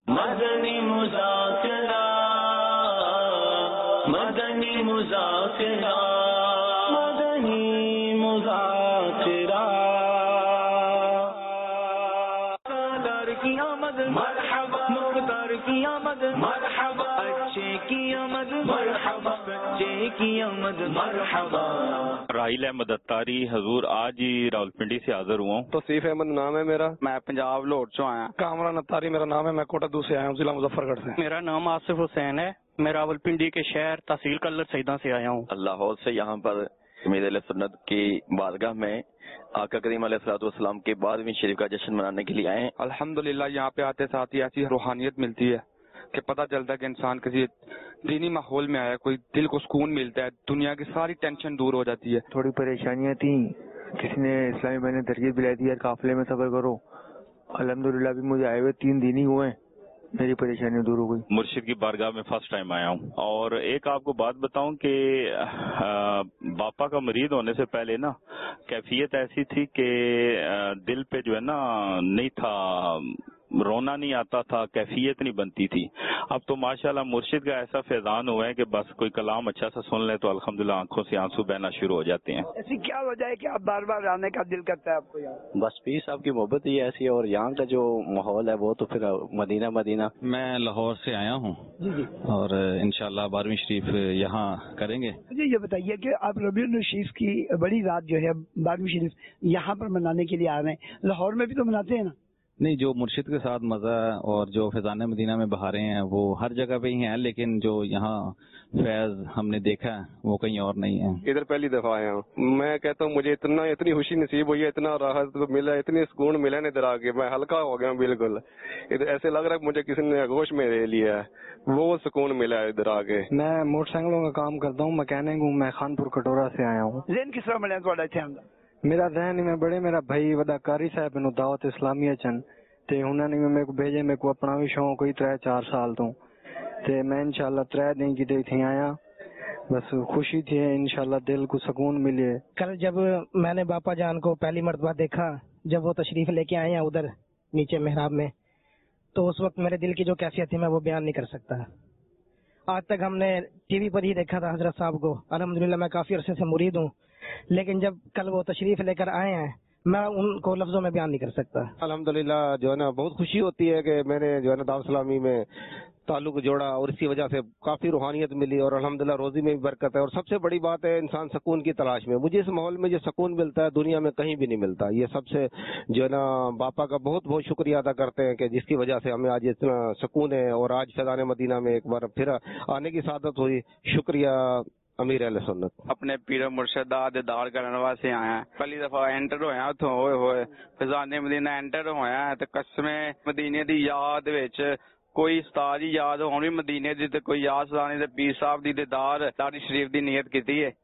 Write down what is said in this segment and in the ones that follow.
مدنی مذاکرہ مدنی مذاکرہ مدنی مذاکرہ دار کی آمد مرحبا مختار کی آمد مرحبا اچھے کی آمد مرحبا بچے کی آمد مرحبا. راحیل احمد اتاری حضور آج ہی راولپنڈی سے حاضر ہوا ہوں. توصیف احمد نام ہے میرا, میں پنجاب لاہور سے آیا. کامران اتاری میرا نام ہے, میں کوٹا دو سے آیا ہوں, ضلع مظفر گڑھ سے. میرا نام آصف حسین ہے, میں راولپنڈی کے شہر تحصیل کلر سیدہ سے آیا ہوں. لاہور سے یہاں پر امیر اہل سنت کی بارگاہ میں آقا کریم علیہ الصلوۃ والسلام کے 12ویں شریف کا جشن منانے کے لیے آئے ہیں. الحمدللہ یہاں پہ آتے ساتھ ہی ایسی روحانیت ملتی ہے کہ پتہ چلتا ہے کہ انسان کسی دینی ماحول میں آیا, کوئی دل کو سکون ملتا ہے, دنیا کی ساری ٹینشن دور ہو جاتی ہے. تھوڑی پریشانیاں تھیں, کسی نے اسلامی بھائی نے ترغیب دلائی تھی یار قافلے میں سفر کرو. الحمدللہ بھی مجھے آئے ہوئے 3 دن ہی ہوئے, میری پریشانی دور ہو گئی. مرشد کی بارگاہ میں فرسٹ ٹائم آیا ہوں. اور ایک آپ کو بات بتاؤں کہ باپا کا مرید ہونے سے پہلے نا کیفیت ایسی تھی کہ دل پہ جو ہے نا نہیں تھا, رونا نہیں آتا تھا, کیفیت نہیں بنتی تھی. اب تو ماشاءاللہ مرشد کا ایسا فیضان ہوا ہے کہ بس کوئی کلام اچھا سا سن لے تو الحمدللہ آنکھوں سے آنسو بہنا شروع ہو جاتے ہیں. ایسی کیا وجہ ہے کہ آپ بار بار آنے کا دل کرتا ہے آپ کو یہاں؟ بس پیر صاحب کی محبت ہی ایسی ہے, اور یہاں کا جو ماحول ہے وہ تو پھر مدینہ مدینہ. میں لاہور سے آیا ہوں جی اور انشاءاللہ 12ویں شریف یہاں کریں گے. مجھے یہ بتائیے کہ آپ ربیع الشریف کی بڑی رات جو ہے 12ویں شریف یہاں پر منانے کے لیے آ رہے ہیں, لاہور میں بھی تو مناتے ہیں نا؟ نہیں, جو مرشد کے ساتھ مزہ اور جو فیضان مدینہ میں بہاریں ہیں وہ ہر جگہ پہ ہی ہیں, لیکن جو یہاں فیض ہم نے دیکھا ہے وہ کہیں اور نہیں ہے. ادھر پہلی دفعہ آیا ہوں, میں کہتا ہوں مجھے اتنی خوشی نصیب ہوئی ہے, اتنا راحت ملا, اتنی سکون ملا نا ادھر آ کے, میں ہلکا ہو گیا ہوں بالکل. ادھر ایسے لگ رہا ہے مجھے کسی نے آغوش میں لے لیا ہے, وہ سکون ملا ہے ادھر آ کے. میں موٹر سائیکلوں کا کام کرتا ہوں, میکینک ہوں, میں خانپور کٹورا سے آیا ہوں. ذہن کس طرح ملے تھوڑا اتنے آمدہ؟ میرا ذہن میں بڑے میرا بھائی وداکاری صاحب نو دعوت اسلامیہ چن تے انہوں نے میرے کو بھیجے, میرے کو اپنا بھی شوق کوئی 3-4 سال تو تے میں انشاءاللہ 3 دن کی دے تھی آیا, بس خوشی تھی انشاءاللہ, دل کو سکون ملے. کل جب میں نے باپا جان کو پہلی مرتبہ دیکھا, جب وہ تشریف لے کے آئے ہیں ادھر نیچے محراب میں, تو اس وقت میرے دل کی جو کیفیت تھی میں وہ بیان نہیں کر سکتا. آج تک ہم نے ٹی وی پر ہی دیکھا تھا حضرت صاحب کو, الحمدللہ میں کافی عرصے سے مرید ہوں, لیکن جب کل وہ تشریف لے کر آئے ہیں میں ان کو لفظوں میں بیان نہیں کر سکتا. الحمدللہ جو ہے نا بہت خوشی ہوتی ہے کہ میں نے جو ہے نا دعوت اسلامی میں تعلق جوڑا, اور اسی وجہ سے کافی روحانیت ملی, اور الحمدللہ روزی میں بھی برکت ہے. اور سب سے بڑی بات ہے انسان سکون کی تلاش میں, مجھے اس ماحول میں جو سکون ملتا ہے دنیا میں کہیں بھی نہیں ملتا. یہ سب سے جو ہے نا باپا کا بہت بہت شکریہ ادا کرتے ہیں کہ جس کی وجہ سے ہمیں آج اتنا سکون ہے, اور آج فیضان مدینہ میں ایک بار پھر آنے کی سعادت ہوئی. شکریہ امیر اہل سنت. اپنے پیر مرشد دیدار کرنے واسطے آیا, پہلی دفعہ انٹر ہویا اتوں ہوئے ہوئے فیضان مدینہ انٹر ہویا تے قسم مدینے دی یاد وچ کوئی استاد دی یاد ہونی مدینے دی تے کوئی یاد سانی تے پیر صاحب دی دیدار داری شریف دی نیت کیتی ہے.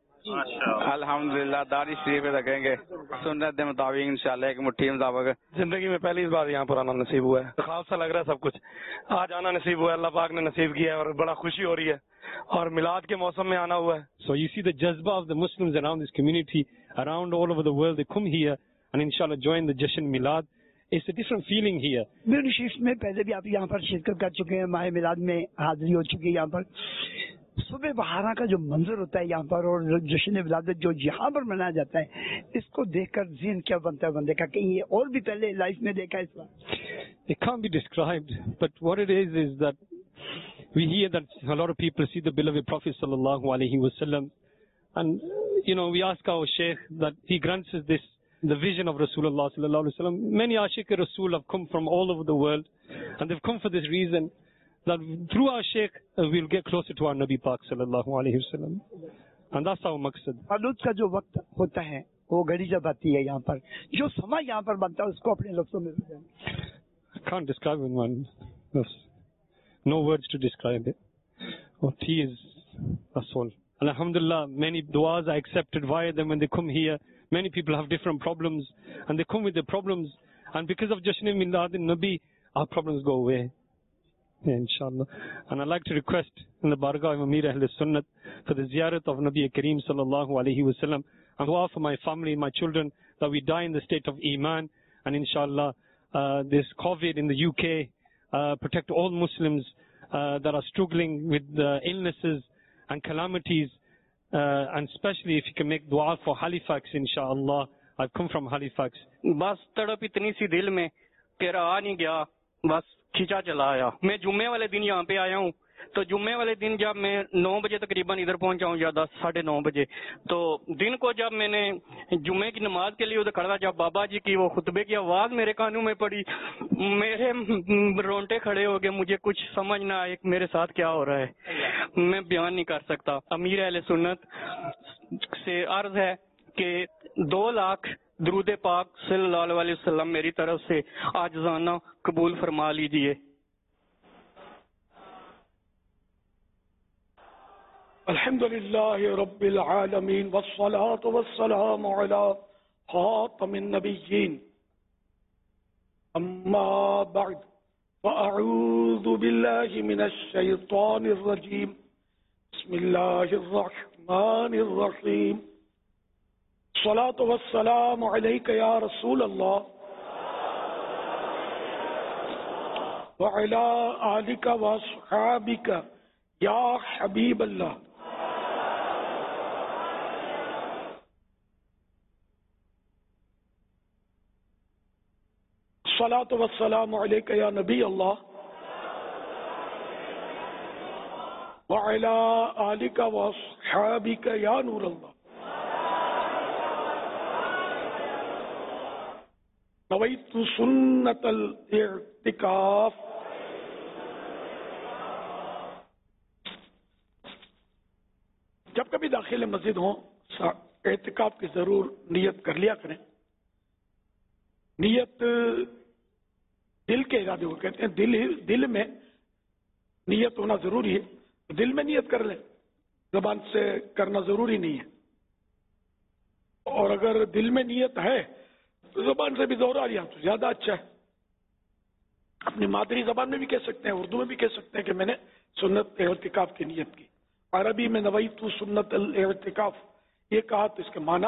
الحمدللہ داری شریف رکھیں گے سنت کے مطابق انشاءاللہ ایک مٹھی مطابق. زندگی میں پہلی بار یہاں پر آنا نصیب ہوا ہے, خاص سا لگ رہا ہے سب کچھ, آج آنا نصیب ہوا ہے, اللہ پاک نے نصیب کیا ہے, اور بڑا خوشی ہو رہی ہے, اور میلاد کے موسم میں آنا ہوا ہے. So you see the jazba of the Muslims around this community, around all over the world, they come here and inshallah join the Jashan Milad. It's a different feeling here. میرے شریف میں پہلے بھی آپ یہاں پر شرکت کر چکے ہیں, ماہ میلاد میں حاضری ہو چکی ہے یہاں پر. صبح بہارا کا جو منظر ہوتا ہے یہاں پر, اور جشن ولادت جو یہاں پر منایا جاتا ہے, اس کو دیکھ کر ذہن کیا بنتا ہے بندے کا, کہیں یہ اور بھی پہلے لائف میں دیکھا ہے اس بار؟ It can't be described, but what it is that we hear that a lot of people see the beloved Prophet sallallahu alaihi wasallam, and we ask our Sheikh that he grants us this, the vision of Rasulullah sallallahu alaihi wasallam. Many Ashiq Rasul have come from all over the world, and they've come for this reason, that through our Sheikh we'll get closer to our Nabi Pak sallallahu alaihi wasallam, and that's our maqsad. آلود کا جو وقت ہوتا ہے وہ گھڑی جب آتی ہے یہاں پر, جو سما یہاں پر بنتا ہے اس کو اپنے لفظوں میں I can't describe it in one. No words to describe it. Oh, tears, that's all. And alhamdulillah, many du'as are accepted via them when they come here. Many people have different problems, and they come with their problems, and because of Jashan Milad Nabi, our problems go away. Yeah, inshallah. And I'd like to request in the Bargah of Amir Ahl Sunnat for the ziyarat of Nabi Kareem sallallahu alaihi wasallam, and dua for my family, my children, that we die in the state of Iman. And inshallah, this COVID in the UK, protect all Muslims that are struggling with illnesses and calamities, and especially if you can make dua for Halifax, inshallah. I've come from Halifax. بس تڑپ اتنی سی دل میں کہ رہا نہیں گیا, بس کھینچا چلا آیا. میں جمعے والے دن یہاں پہ آیا ہوں, تو جمعے والے دن جب میں 9 بجے تقریباً ادھر پہنچا ہوں, یا 10 ساڑھے 9 بجے, تو دن کو جب میں نے جمعے کی نماز کے لیے ادھر کھڑا, جب بابا جی کی وہ خطبے کی آواز میرے کانوں میں پڑی, میرے رونٹے کھڑے ہو گئے. مجھے کچھ سمجھ نہ آئے میرے ساتھ کیا ہو رہا ہے, میں بیان نہیں کر سکتا. امیر اہل سنت سے عرض ہے کہ 2 لاکھ درود پاک صلی اللہ علیہ وسلم میری طرف سے عاجزانہ قبول فرما لیجئے. الحمد لله رب العالمين والصلاة والسلام على خاتم النبيين أما بعد فأعوذ بالله من الشيطان الرجيم بسم الله الرحمن الرحيم الصلاة والسلام عليك يا رسول الله وعلى آلك وأصحابك يا حبيب الله. الصلاة والسلام عليك يا نبي الله وعلى آلك وأصحابك يا نور الله. نويت سنة الاعتكاف. جب کبھی داخل مسجد ہوں اعتکاف کی ضرور نیت کر لیا کریں. نیت دل کے ارادے کو کہتے ہیں. دل میں نیت ہونا ضروری ہے. دل میں نیت کر لیں, زبان سے کرنا ضروری نہیں ہے. اور اگر دل میں نیت ہے تو زبان سے بھی دوہرا لیا تو زیادہ اچھا ہے. اپنی مادری زبان میں بھی کہہ سکتے ہیں, اردو میں بھی کہہ سکتے ہیں کہ میں نے سنت اعتکاف کی نیت کی. عربی میں نویت سنت الاعتکاف یہ کہا تو اس کے معنی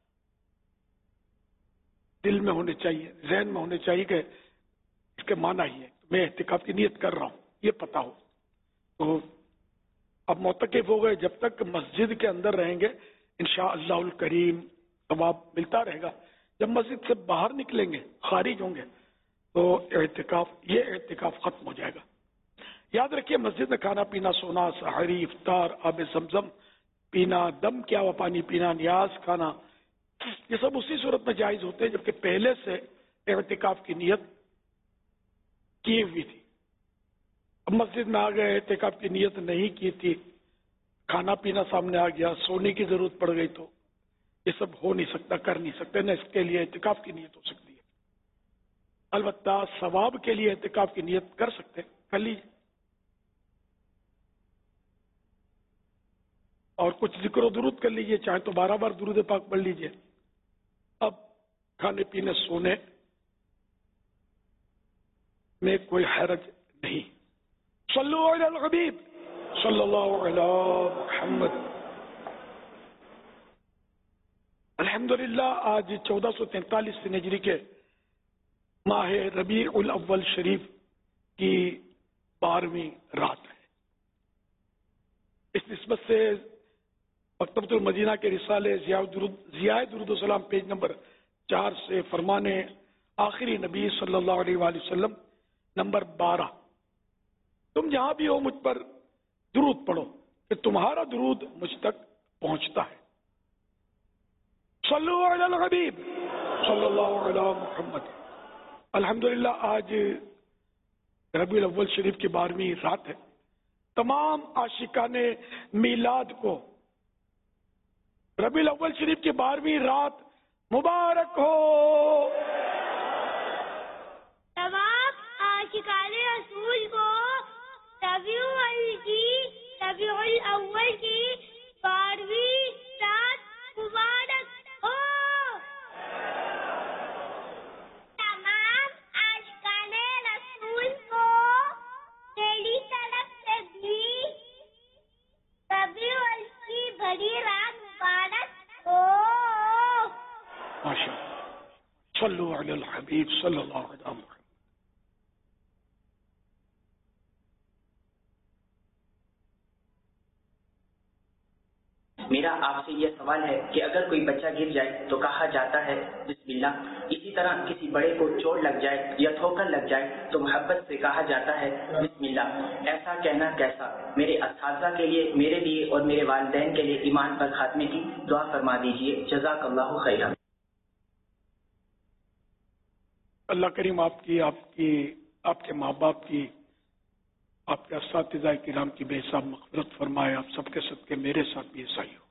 دل میں ہونے چاہیے, ذہن میں ہونے چاہیے کہ اس کے معنی ہی ہے میں اعتکاف کی نیت کر رہا ہوں, یہ پتا ہو. تو اب معتکف ہو گئے, جب تک مسجد کے اندر رہیں گے انشاءاللہ الکریم ثواب ملتا رہے گا. جب مسجد سے باہر نکلیں گے, خارج ہوں گے, تو یہ اعتکاف ختم ہو جائے گا. یاد رکھیے مسجد میں کھانا پینا, سونا, سحری, افطار, آب زمزم پینا, دم کیا ہوا پانی پینا, نیاز کھانا, یہ سب اسی صورت میں جائز ہوتے ہیں جبکہ پہلے سے اعتکاف کی نیت کی ہوئی تھی. اب مسجد میں آ گئے, اعتکاف کی نیت نہیں کی تھی, کھانا پینا سامنے آ گیا, سونے کی ضرورت پڑ گئی, تو یہ سب ہو نہیں سکتا, کر نہیں سکتے. نہ اس کے لیے اعتکاف کی نیت ہو سکتی ہے. البتہ ثواب کے لیے اعتکاف کی نیت کر سکتے, کر لیجیے. اور کچھ ذکر و درود کر لیجئے, چاہے تو 12 بار درود پاک پڑھ لیجئے. اب کھانے پینے سونے میں کوئی حرج نہیں. صلو علی الحبیب صلی اللہ علی محمد. الحمدللہ آج 1443 ہجری کے ماہ ربیع الاول شریف کی 12ویں رات ہے. اس نسبت سے مکتبۃ المدینہ کے رسالے ضیاء درود و سلام پیج نمبر 4 سے فرمان آخری نبی صلی اللہ علیہ وآلہ وسلم نمبر 12, تم جہاں بھی ہو مجھ پر درود پڑھو کہ تمہارا درود مجھ تک پہنچتا ہے. صلو علی الحبیب صلی اللہ علی محمد. الحمدللہ آج ربیع الاول شریف کی 12ویں رات ہے. تمام عاشقان میلاد کو ربیع الاول شریف کی 12ویں رات مبارک ہو. تمام عاشقان رسول کو ربیع الاول کی 12ویں رات مبارک ہو. تمام عاشقان رسول کو میری طرف سے بھی ربیع الاول کی بڑی رات مبارک ہو. ماشاء اللہ. صلو علی الحبیب صلی اللہ علیہ وسلم. میرا آپ سے یہ سوال ہے کہ اگر کوئی بچہ گر جائے تو کہا جاتا ہے بسم اللہ، اسی طرح کسی بڑے کو چوٹ لگ جائے یا ٹھوکر لگ جائے تو محبت سے کہا جاتا ہے بسم اللہ، ایسا کہنا کیسا؟ میرے اساتذہ کے لیے، میرے لیے اور میرے والدین کے لیے ایمان پر خاتمے کی دعا فرما دیجیے، جزاک اللہ خیرا۔ اللہ کریم آپ کے ماں باپ کی، آپ کے اساتذہ کرام کی بے حساب مغفرت فرمائے، آپ سب کے صدقے میرے ساتھ بھی ایسا ہی ہو۔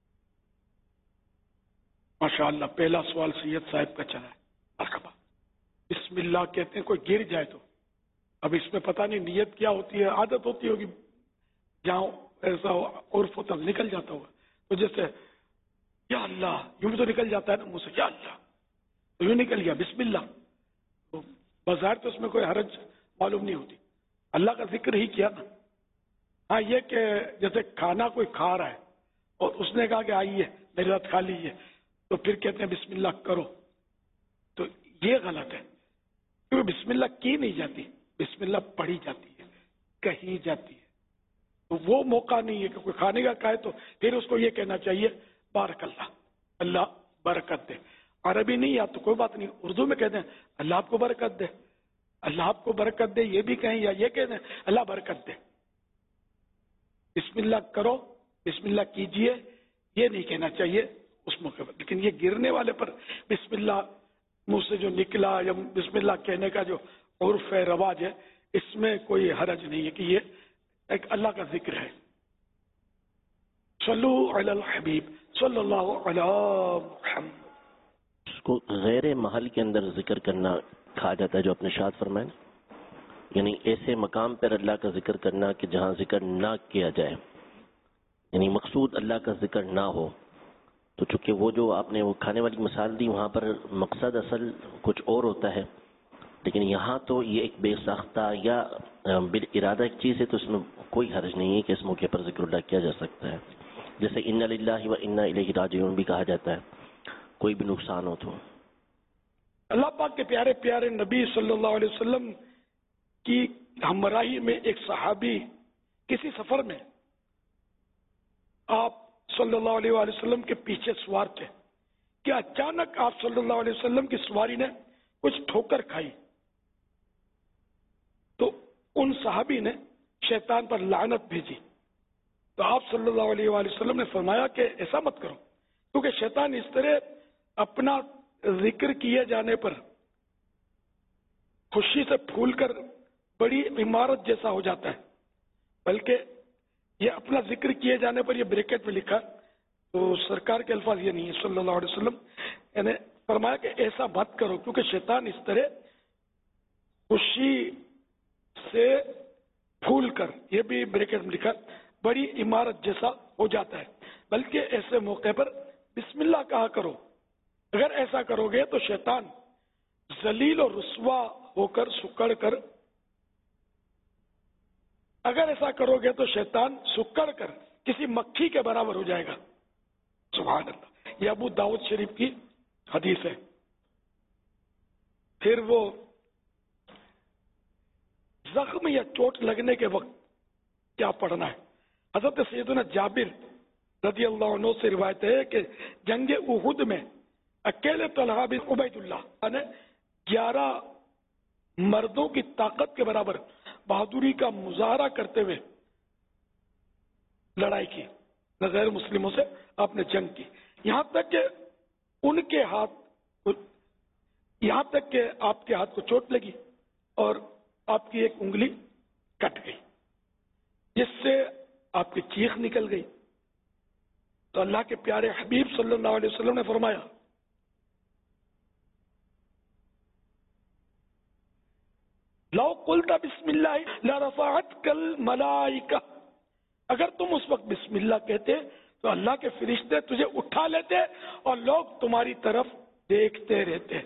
ماشاءاللہ پہلا سوال سید صاحب کا چلا ہے، مرحبا۔ بسم اللہ کہتے ہیں کوئی گر جائے تو، اب اس میں پتہ نہیں نیت کیا ہوتی ہے، عادت ہوتی ہوگی، جہاں ایسا عرف ہوتا نکل جاتا ہوگا، تو جیسے یا اللہ یوں بھی تو نکل جاتا ہے نا منہ سے، یا اللہ تو یوں نکل گیا بسم اللہ، تو بظاہر تو اس میں کوئی حرج معلوم نہیں ہوتی، اللہ کا ذکر ہی کیا نا۔ ہاں یہ کہ جیسے کھانا کوئی کھا رہا ہے اور اس نے کہا کہ آئیے میرے ساتھ کھا لیجیے، تو پھر کہتے ہیں بسم اللہ کرو، تو یہ غلط ہے، کیونکہ بسم اللہ کی نہیں جاتی، بسم اللہ پڑھی جاتی ہے، کہی جاتی ہے، تو وہ موقع نہیں ہے کہ کوئی کھانے کا کھائے تو پھر اس کو یہ کہنا چاہیے بارک اللہ، اللہ برکت دے۔ عربی نہیں یا تو کوئی بات نہیں، اردو میں کہتے ہیں اللہ آپ کو برکت دے، اللہ آپ کو برکت دے، یہ بھی کہیں یا یہ کہہ دیں اللہ برکت دے۔ بسم اللہ کرو، بسم اللہ کیجئے، یہ نہیں کہنا چاہیے اس موقع پر، لیکن یہ گرنے والے پر بسم اللہ منہ سے جو نکلا یا بسم اللہ کہنے کا جو عرف ہے، رواج ہے، اس میں کوئی حرج نہیں ہے کہ یہ ایک اللہ کا ذکر ہے۔ صلو علی الحبیب صلی اللہ علی محمد۔ اس کو غیر محل کے اندر ذکر کرنا کہا جاتا ہے جو اپنے ارشاد فرمائے، یعنی ایسے مقام پر اللہ کا ذکر کرنا کہ جہاں ذکر نہ کیا جائے، یعنی مقصود اللہ کا ذکر نہ ہو، تو چونکہ وہ جو آپ نے وہ کھانے والی مثال دی وہاں پر مقصد اصل کچھ اور ہوتا ہے، لیکن یہاں تو یہ ایک بے ساختہ یا بالارادہ ایک چیز ہے، تو اس میں کوئی حرج نہیں ہے کہ اس موقع پر ذکر اللہ کیا جا سکتا ہے، جیسے انا للہ و انا الیہ راجعون بھی کہا جاتا ہے، کوئی بھی نقصان ہو تو۔ اللہ پاک کے پیارے پیارے نبی صلی اللہ علیہ وسلم کی ہمراہی میں ایک صحابی کسی سفر میں آپ صلی اللہ علیہ وآلہ وسلم کے پیچھے سوار تھے کہ اچانک آپ صلی اللہ علیہ وسلم کی سواری نے کچھ ٹھوکر کھائی، تو ان صحابی نے شیطان پر لعنت بھیجی، تو آپ صلی اللہ علیہ وآلہ وسلم نے فرمایا کہ ایسا مت کرو، کیونکہ شیطان اس طرح اپنا ذکر کیے جانے پر خوشی سے پھول کر بڑی عمارت جیسا ہو جاتا ہے، بلکہ یہ اپنا ذکر کیے جانے پر، یہ بریکٹ میں لکھا تو سرکار کے الفاظ یہ نہیں ہے صلی اللہ علیہ وسلم، یعنی فرمایا کہ ایسا مت کرو، کیونکہ شیطان اس طرح خوشی سے پھول کر، یہ بھی بریکٹ میں لکھا، بڑی عمارت جیسا ہو جاتا ہے، بلکہ ایسے موقع پر بسم اللہ کہا کرو، اگر ایسا کرو گے تو شیطان ذلیل اور رسوا ہو کر سکڑ کر، اگر ایسا کرو گے تو شیطان سکڑ کر کسی مکھی کے برابر ہو جائے گا۔ سبحان اللہ، یہ ابو داؤد شریف کی حدیث ہے۔ پھر وہ زخم یا چوٹ لگنے کے وقت کیا پڑھنا ہے؟ حضرت سیدنا جابر رضی اللہ عنہ سے روایت ہے کہ جنگ احد میں اکیلے طلحہ بن عبید اللہ نے 11 مردوں کی طاقت کے برابر بہادری کا مظاہرہ کرتے ہوئے لڑائی کی، غیر مسلموں سے آپ نے جنگ کی، یہاں تک کہ ان کے ہاتھ، یہاں تک کہ آپ کے ہاتھ کو چوٹ لگی اور آپ کی ایک انگلی کٹ گئی، جس سے آپ کی چیخ نکل گئی، تو اللہ کے پیارے حبیب صلی اللہ علیہ وسلم نے فرمایا لو قلت بسم اللہ لرفعتک الملائکہ، اگر تم اس وقت بسم اللہ کہتے تو اللہ کے فرشتے تجھے اٹھا لیتے اور لوگ تمہاری طرف دیکھتے رہتے۔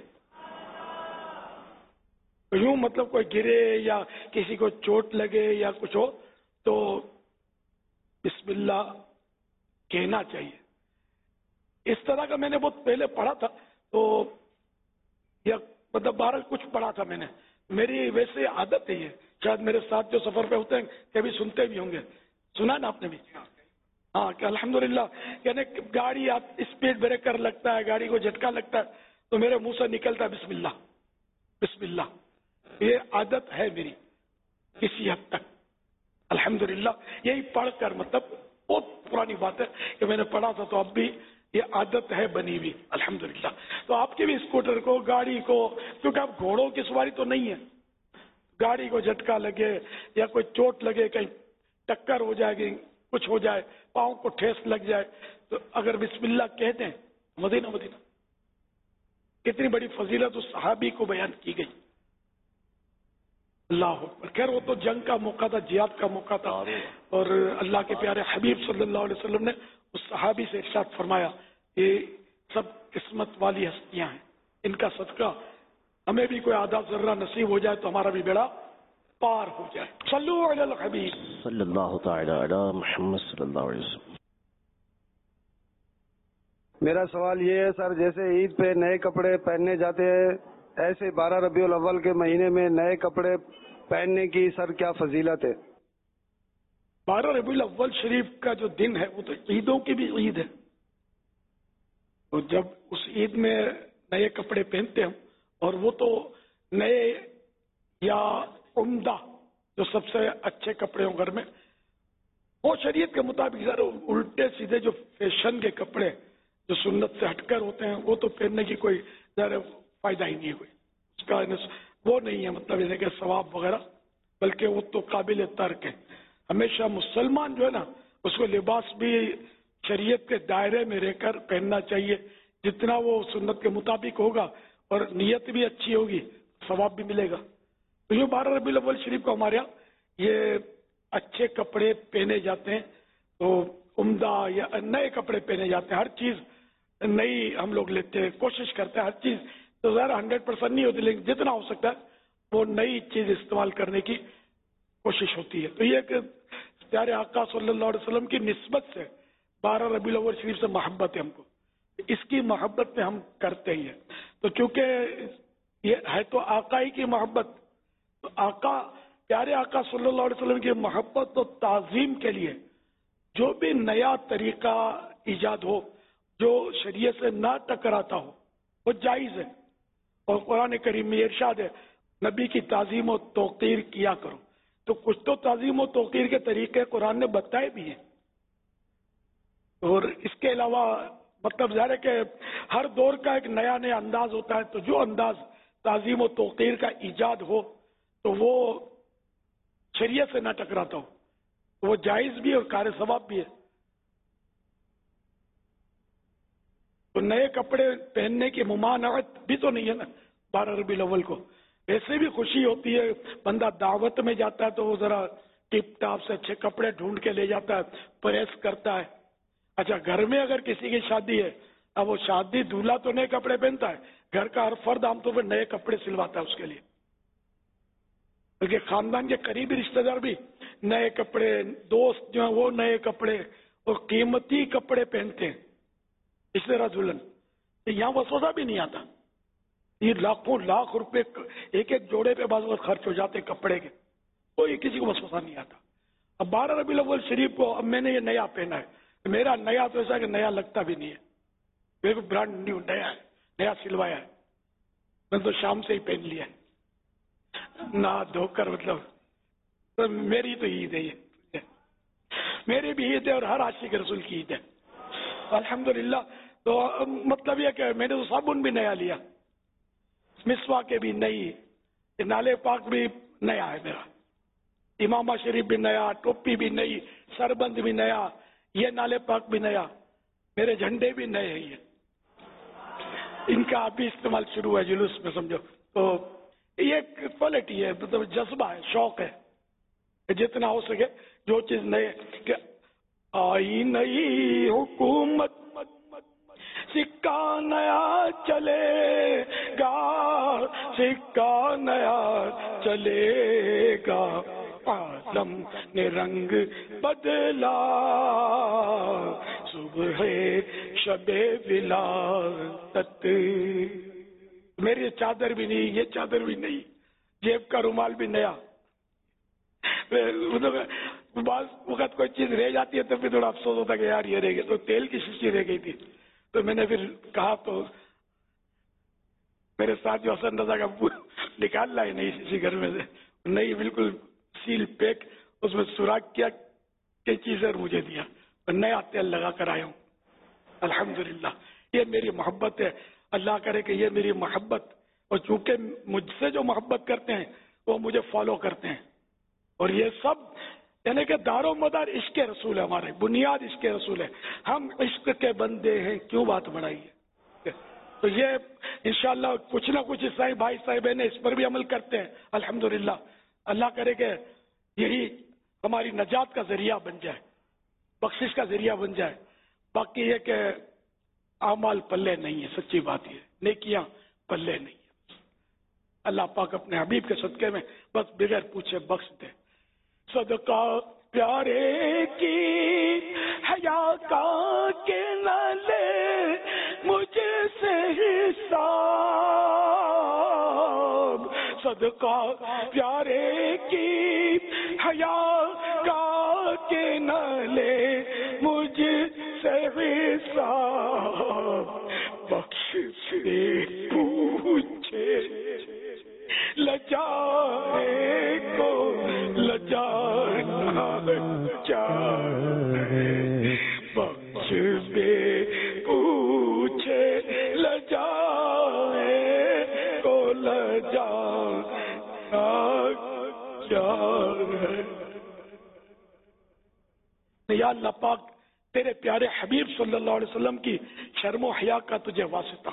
یوں مطلب کوئی گرے یا کسی کو چوٹ لگے یا کچھ ہو تو بسم اللہ کہنا چاہیے۔ اس طرح کا میں نے بہت پہلے پڑھا تھا، تو یا مطلب 12 کچھ پڑھا تھا میں نے، میری ویسے عادت ہے یہ، شاید میرے ساتھ جو سفر پہ ہوتے ہیں کبھی سنتے بھی ہوں گے، سنا نا آپ نے بھی، हाँ कि अल्हम्दुलिल्लाह, यानी गाड़ी स्पीड ब्रेकर लगता है, गाड़ी को झटका लगता है तो मेरे मुंह से निकलता है बिस्मिल्लाह बिस्मिल्लाह। ये आदत है मेरी किसी हद तक अल्हम्दुलिल्लाह। यही पढ़कर, मतलब बहुत पुरानी बात है कि मैंने पढ़ा था तो अब भी ये आदत है बनी हुई अल्हम्दुलिल्लाह। तो आपके भी स्कूटर को, गाड़ी को, क्योंकि आप घोड़ों की सवारी तो नहीं है, गाड़ी को झटका लगे या कोई चोट लगे, कहीं टक्कर हो जाएगी, कुछ हो जाए, पाँव को ठेस लग जाए, तो अगर बिस्मिल्लाह कहते हैं, मदीना मदीना कितनी बड़ी फजीलत उस सहाबी को बयान की गई। अल्लाह अकबर। खैर वो तो जंग का मौका था, जिहाद का मौका था, और अल्लाह के प्यारे हबीब सल्लल्लाहु अलैहि वसल्लम ने उस सहाबी से इरशाद फरमाया, ये सब किस्मत वाली हस्तियां हैं, इनका सदका हमें भी कोई आधा जर्रा नसीब हो जाए तो हमारा भी बेड़ा पार हो जाए। सल्लु अलल हबीब सल्लल्लाहु तआला अला मुहम्मद सल्लल्लाहु अलैहि वसल्लम। मेरा सवाल ये है सर, जैसे ईद पे नए कपड़े पहनने जाते हैं, ऐसे 12 रबीउल अव्वल के महीने में नए कपड़े पहनने की सर क्या फजीलत है? 12 रबीउल अव्वल शरीफ का जो दिन है वो तो ईदों की भी ईद है, तो जब उस ईद में नए कपड़े पहनते हैं, और वो तो नए या उम्दा जो सबसे अच्छे कपड़े हों घर में, वो शरीयत के मुताबिक सर उल्टे सीधे जो फैशन के कपड़े जो सुन्नत से हटकर होते हैं वो तो पहनने की कोई ज़रा फायदा ही नहीं है, कोई उसका वो नहीं है, मतलब जैसे कि सवाब वगैरह, बल्कि वो तो काबिल तर्क है। हमेशा मुसलमान जो है ना, उसको लिबास भी शरीयत के दायरे में रहकर पहनना चाहिए, जितना वो सुन्नत के मुताबिक होगा और नियत भी अच्छी होगी, सवाब भी मिलेगा। तो ये 12 रबीउल अव्वल शरीफ को हमारे यहाँ ये अच्छे कपड़े पहने जाते हैं, तो उम्दा या नए कपड़े पहने जाते हैं, हर चीज नई हम लोग लेते हैं, कोशिश करते हैं, हर चीज तो ज़रा 100% नहीं होती, लेकिन जितना हो सकता है वो नई चीज इस्तेमाल करने की कोशिश होती है। तो ये एक प्यारे आका सल्लल्लाहु अलैहि वसल्लम की निस्बत से 12 रबीउल अव्वल शरीफ से मोहब्बत है हमको, इसकी मोहब्बत में हम करते ही हैं। तो चूंकि ये है तो आका ही की मोहब्बत, तो आका, प्यारे आका सल्लल्लाहु अलैहि वसल्लम की मोहब्बत और ताजीम के लिए जो भी नया तरीका ईजाद हो, जो शरीयत से ना टकराता हो, वो जायज है। और कुरान करीम में इरशाद है, नबी की ताजीम और तौकीर किया करो। तो कुछ तो ताजीम और तौकीर के तरीके कुरान ने बताए भी हैं, और इसके अलावा मतलब ज़ाहिर है कि हर दौर का एक नया नया अंदाज होता है, तो जो अंदाज ताजीम और तौकीर का ईजाद हो तो वो शरीयत से ना टकराता हो, तो वो जायज भी है और कार सवाब भी है। तो नए कपड़े पहनने की मुमानअत भी तो नहीं है ना 12 रबीउल अव्वल को, वैसे भी खुशी होती है, बंदा दावत में जाता है तो वो जरा टिप टाप से अच्छे कपड़े ढूंढ के ले जाता है, प्रेस करता है। अच्छा, घर में अगर किसी की शादी है, अब वो शादी दूल्हा तो नए कपड़े पहनता है, घर का हर फर्द आमतौर पर नए कपड़े सिलवाता है उसके लिए, क्योंकि खानदान के करीबी रिश्तेदार भी नए कपड़े, दोस्त जो है वो नए कपड़े और कीमती कपड़े पहनते हैं, इसलिए दुल्हन यहाँ वसवसा भी नहीं आता। ये लाखों लाख रुपए एक एक जोड़े पे बाज़ खर्च हो जाते कपड़े के, कोई किसी को वसवसा नहीं आता। अब 12 रबीउल अव्वल शरीफ को अब मैंने ये नया पहना है, मेरा नया तो ऐसा कि नया लगता भी नहीं है, मेरे को ब्रांड न्यू नया है, नया सिलवाया है, मैंने तो शाम से ही पहन लिया है ना धोकर, मतलब तो मेरी तो ईद है ये, मेरी भी ईद है और हर आशिक रसूल की ईद है अल्हम्दुलिल्लाह। तो मतलब ये कि मैंने तो साबुन भी नया लिया, मिसवाक भी नई, नाले पाक भी नया है मेरा, इमामा शरीफ भी नया, टोपी भी नई, सरबंद भी नया, ये नाले पाक भी नया, मेरे झंडे भी नए हैं, ये इनका अभी इस्तेमाल शुरू है जुलूस में समझो। तो ये क्वालिटी है, मतलब जज्बा है, शौक है, जितना हो सके जो चीज नए। आई नई हुकूमत सिक्का नया चलेगा, सिक्का नया चलेगा, आलम ने रंग बदला, सुबह शबे विलादत। मेरी चादर भी नहीं, ये चादर भी नहीं, जेब का रुमाल भी नया, मतलब بعض वक्त कोई चीज रह जाती है तो फिर थोड़ा अफसोस होता है कि यार ये रह गया। तो तेल की शीशी रह गई थी, तो मैंने फिर कहा तो मेरे साथ जो हसन रजा का निकाल लाई नई शीशी घर में से, नई बिल्कुल सील पैक, उसमें सुराख किया कैंची से और मुझे दिया, और नया तेल लगा कर आया हूँ। अल्हम्दुलिल्लाह, ये मेरी मोहब्बत है। अल्लाह करे कि ये मेरी मोहब्बत, और चूंकि मुझसे जो मोहब्बत करते हैं वो मुझे फॉलो करते हैं, और ये सब यानी कि दारो मदार इश्क रसूल है, हमारे बुनियाद इश्क रसूल है। हम इश्क के बंदे हैं, क्यों बात बढ़ाई है। तो ये इंशाअल्लाह कुछ ना कुछ ईसाई भाई साहिब ने इस पर भी अमल करते हैं। अल्हम्दुलिल्लाह, अल्लाह करे कि यही हमारी नजात का जरिया बन जाए, बख्शिश का जरिया बन जाए। बाकी ये कि आमाल पल्ले नहीं है, सच्ची बात है, नेकियां पल्ले नहीं है। अल्लाह पाक अपने हबीब के सदके में बस बगैर पूछे बख्श दे। सदका प्यारे की हया का के न ले मुझसे हिसाब, सदका प्यारे की हया का के न ले मुझसे हिसाब, बख्श से पूछे लजाए को लजाना चाहे, बख्श दे पूछे लजाए को लजाना चाहे। या अल्लाह पाक तेरे प्यारे हबीब सल्लल्लाहु अलैहि वसल्लम की शर्म व हया का तुझे वास्ता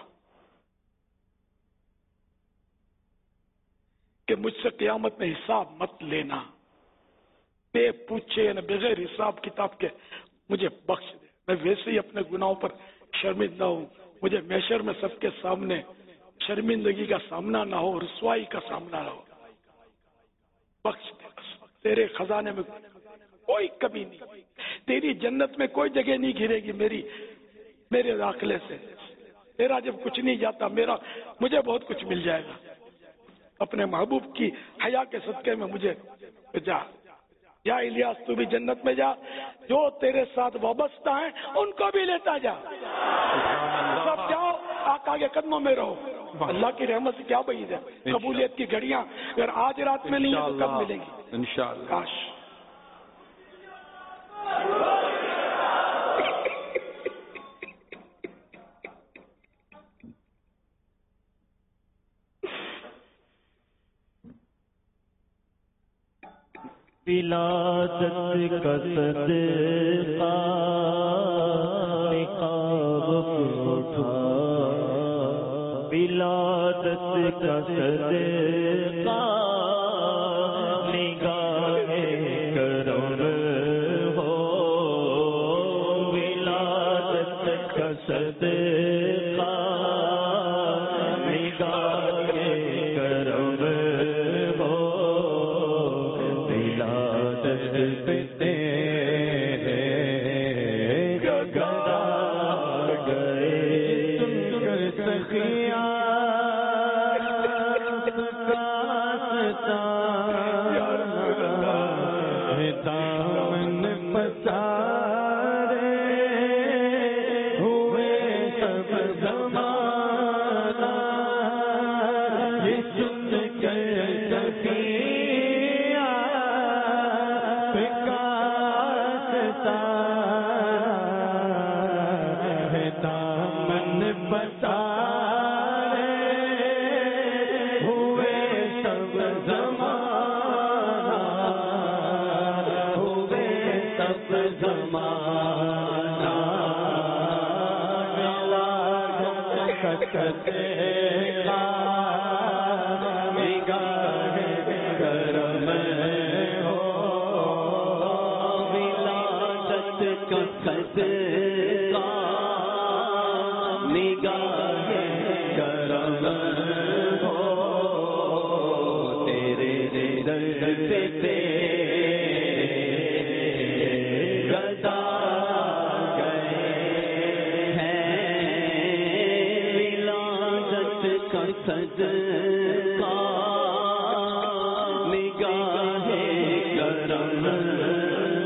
कि मुझसे क़यामत में हिसाब मत लेना, बे पूछे न बगैर हिसाब किताब के मुझे बख्श दे। मैं वैसे ही अपने गुनाहों पर शर्मिंदा हूँ, मुझे महशर में सबके सामने शर्मिंदगी का सामना ना हो, रुसवाई का सामना ना हो, बख्श दे। तेरे खजाने में कोई कमी नहीं, तेरी जन्नत में कोई जगह नहीं घिरेगी मेरे दाखिले से। तेरा जब कुछ नहीं जाता, मुझे बहुत कुछ मिल जाएगा। अपने महबूब की हया के सदके में मुझे जा। या इलियास तू भी जन्नत में जा, जो तेरे साथ वाबस्ता है उनको भी लेता जा। सब जाओ, आका के कदमों में रहो। अल्लाह की रहमत से क्या बईद है, कबूलियत की घड़ियां अगर आज रात में नहीं है तो कब मिलेंगी इंशाअल्लाह। काश विलादत का सदका निकाब उठा, विलादत का सदका निगाहे करम हो, विलादत का सदका निगाहे करम हो, निगाहे करम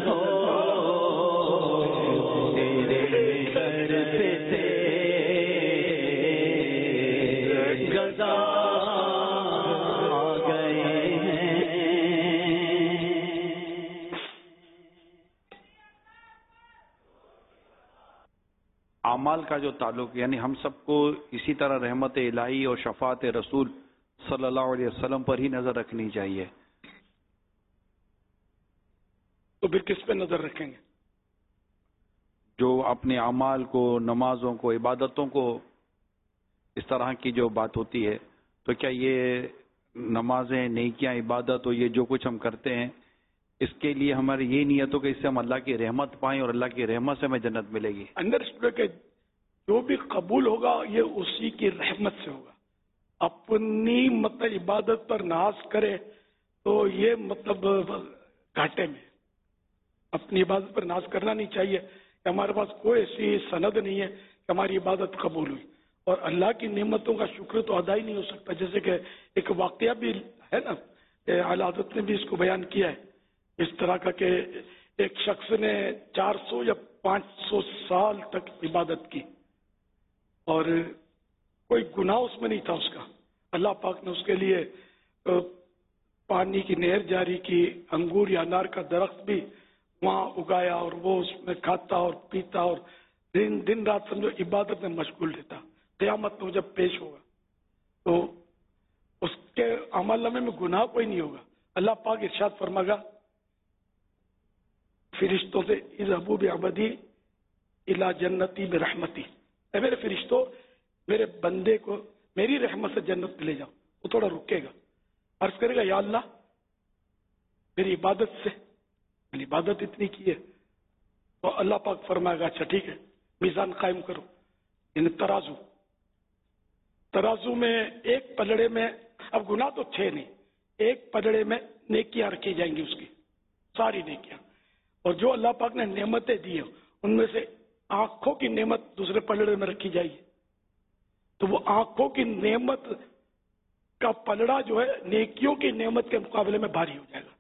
اعمال کا جو تعلق، یعنی ہم سب کو اسی طرح رحمت الہی اور شفاعت رسول صلی اللہ علیہ وسلم پر ہی نظر رکھنی چاہیے. تو پھر کس پہ نظر رکھیں گے؟ جو اپنے اعمال کو، نمازوں کو، عبادتوں کو، اس طرح کی جو بات ہوتی ہے، تو کیا یہ نمازیں، نیکیاں، عبادت اور یہ جو کچھ ہم کرتے ہیں، اس کے لیے ہماری یہ نیت ہو کہ اس سے ہم اللہ کی رحمت پائیں اور اللہ کی رحمت سے ہمیں جنت ملے گی؟ انڈرسٹوڈ کہ جو بھی قبول ہوگا یہ اسی کی رحمت سے ہوگا. اپنی مطلب عبادت پر ناز کرے تو یہ مطلب گھاٹے میں. اپنی عبادت پر ناز کرنا نہیں چاہیے کہ ہمارے پاس کوئی ایسی سند نہیں ہے کہ ہماری عبادت قبول ہوئی، اور اللہ کی نعمتوں کا شکر تو ادا ہی نہیں ہو سکتا. جیسے کہ ایک واقعہ بھی ہے نا، اعلی حضرت نے بھی اس کو بیان کیا ہے اس طرح کا کہ ایک شخص نے 400 یا 500 سال تک عبادت کی اور کوئی گناہ اس میں نہیں تھا اس کا. اللہ پاک نے اس کے لیے پانی کی نہر جاری کی، انگور یا انار کا درخت بھی وہاں اگایا اور وہ اس میں کھاتا اور پیتا اور دن رات سمجھو عبادت میں مشغول رہتا. قیامت میں جب پیش ہوگا تو اس کے عمل نامے میں گناہ کوئی نہیں ہوگا. اللہ پاک ارشاد فرمائے گا فرشتوں سے اذهبوا بعبدی الی جنتی برحمتی، اے میرے فرشتوں میرے بندے کو میری رحمت سے جنت میں لے جاؤ. وہ تھوڑا رکے گا، عرض کرے گا یا اللہ میری عبادت سے، میں نے عبادت اتنی کی ہے. تو اللہ پاک فرمائے گا اچھا ٹھیک ہے، میزان قائم کرو، یعنی ترازو میں ایک پلڑے میں، اب گناہ تو 6 نہیں، ایک پلڑے میں نیکیاں رکھی جائیں گی، اس کی ساری نیکیاں. اور جو اللہ پاک نے نعمتیں دی ہیں ان میں سے آنکھوں کی نعمت دوسرے پلڑے میں رکھی جائے گی. تو وہ آنکھوں کی نعمت کا پلڑا جو ہے نیکیوں کی نعمت کے مقابلے میں بھاری ہو جائے گا.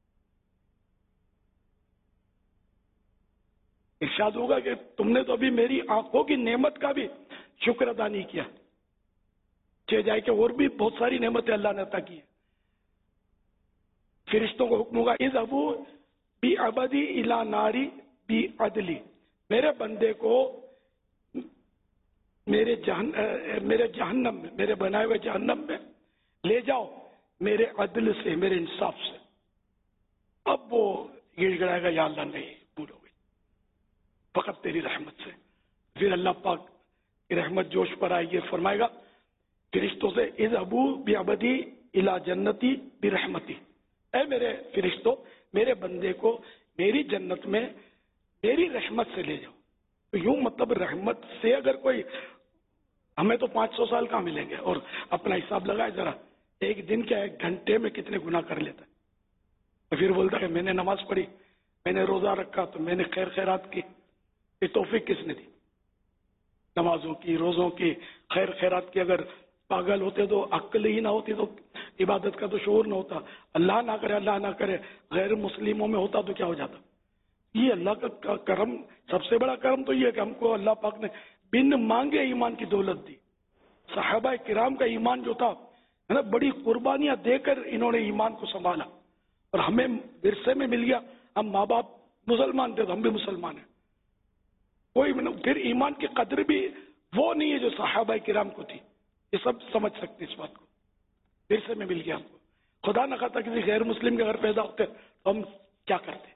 ارشاد ہوگا کہ تم نے تو ابھی میری آنکھوں کی نعمت کا بھی شکر ادا نہیں کیا. چہ جائے کہ اور بھی بہت ساری نعمتیں اللہ نے عطا کی ہیں. فرشتوں کو حکم ہوگا اذهبوا بعبدی الی ناری بعدلی، میرے بندے کو میرے جہنم میں، میرے بنائے ہوئے جہنم میں لے جاؤ میرے عدل سے، میرے انصاف سے. اب وہ گڑ گڑائے گا یا اللہ نہیں بھول ہو گئی، فقط تیری رحمت سے. پھر اللہ پاک کی رحمت جوش پر آئے گی، فرمائے گا فرشتوں سے اذهبوا بعبدی الی جنتی برحمتی، اے میرے فرشتوں میرے بندے کو میری جنت میں میری رحمت سے لے جاؤ. تو یوں مطلب رحمت سے اگر کوئی، ہمیں تو 500 سال کہاں ملیں گے، اور اپنا حساب لگائے ذرا، ایک دن کیا 1 گھنٹے میں کتنے گناہ کر لیتا ہے. تو پھر بولتا ہے میں نے نماز پڑھی، میں نے روزہ رکھا، تو میں نے خیر خیرات کی. یہ توفیق کس نے دی؟ نمازوں کی، روزوں کی، خیر خیرات کی. اگر پاگل ہوتے تو عقل ہی نہ ہوتی تو عبادت کا تو شعور نہ ہوتا. اللہ نہ کرے، اللہ نہ کرے غیر مسلموں میں ہوتا تو کیا ہو جاتا. یہ اللہ کا کرم، سب سے بڑا کرم تو یہ ہے کہ ہم کو اللہ پاک نے بن مانگے ایمان کی دولت دی. صحابہ کرام کا ایمان جو تھا ہے نا، بڑی قربانیاں دے کر انہوں نے ایمان کو سنبھالا، اور ہمیں ورثے میں مل گیا. ہم ماں باپ مسلمان تھے تو ہم بھی مسلمان ہیں. کوئی پھر ایمان کی قدر بھی وہ نہیں ہے جو صحابہ کرام کو تھی. یہ سب سمجھ سکتے اس بات کو، ورثے میں مل گیا ہم کو. خدا نہ خواستہ کسی غیر مسلم کے گھر پیدا ہوتے تو ہم کیا کرتے.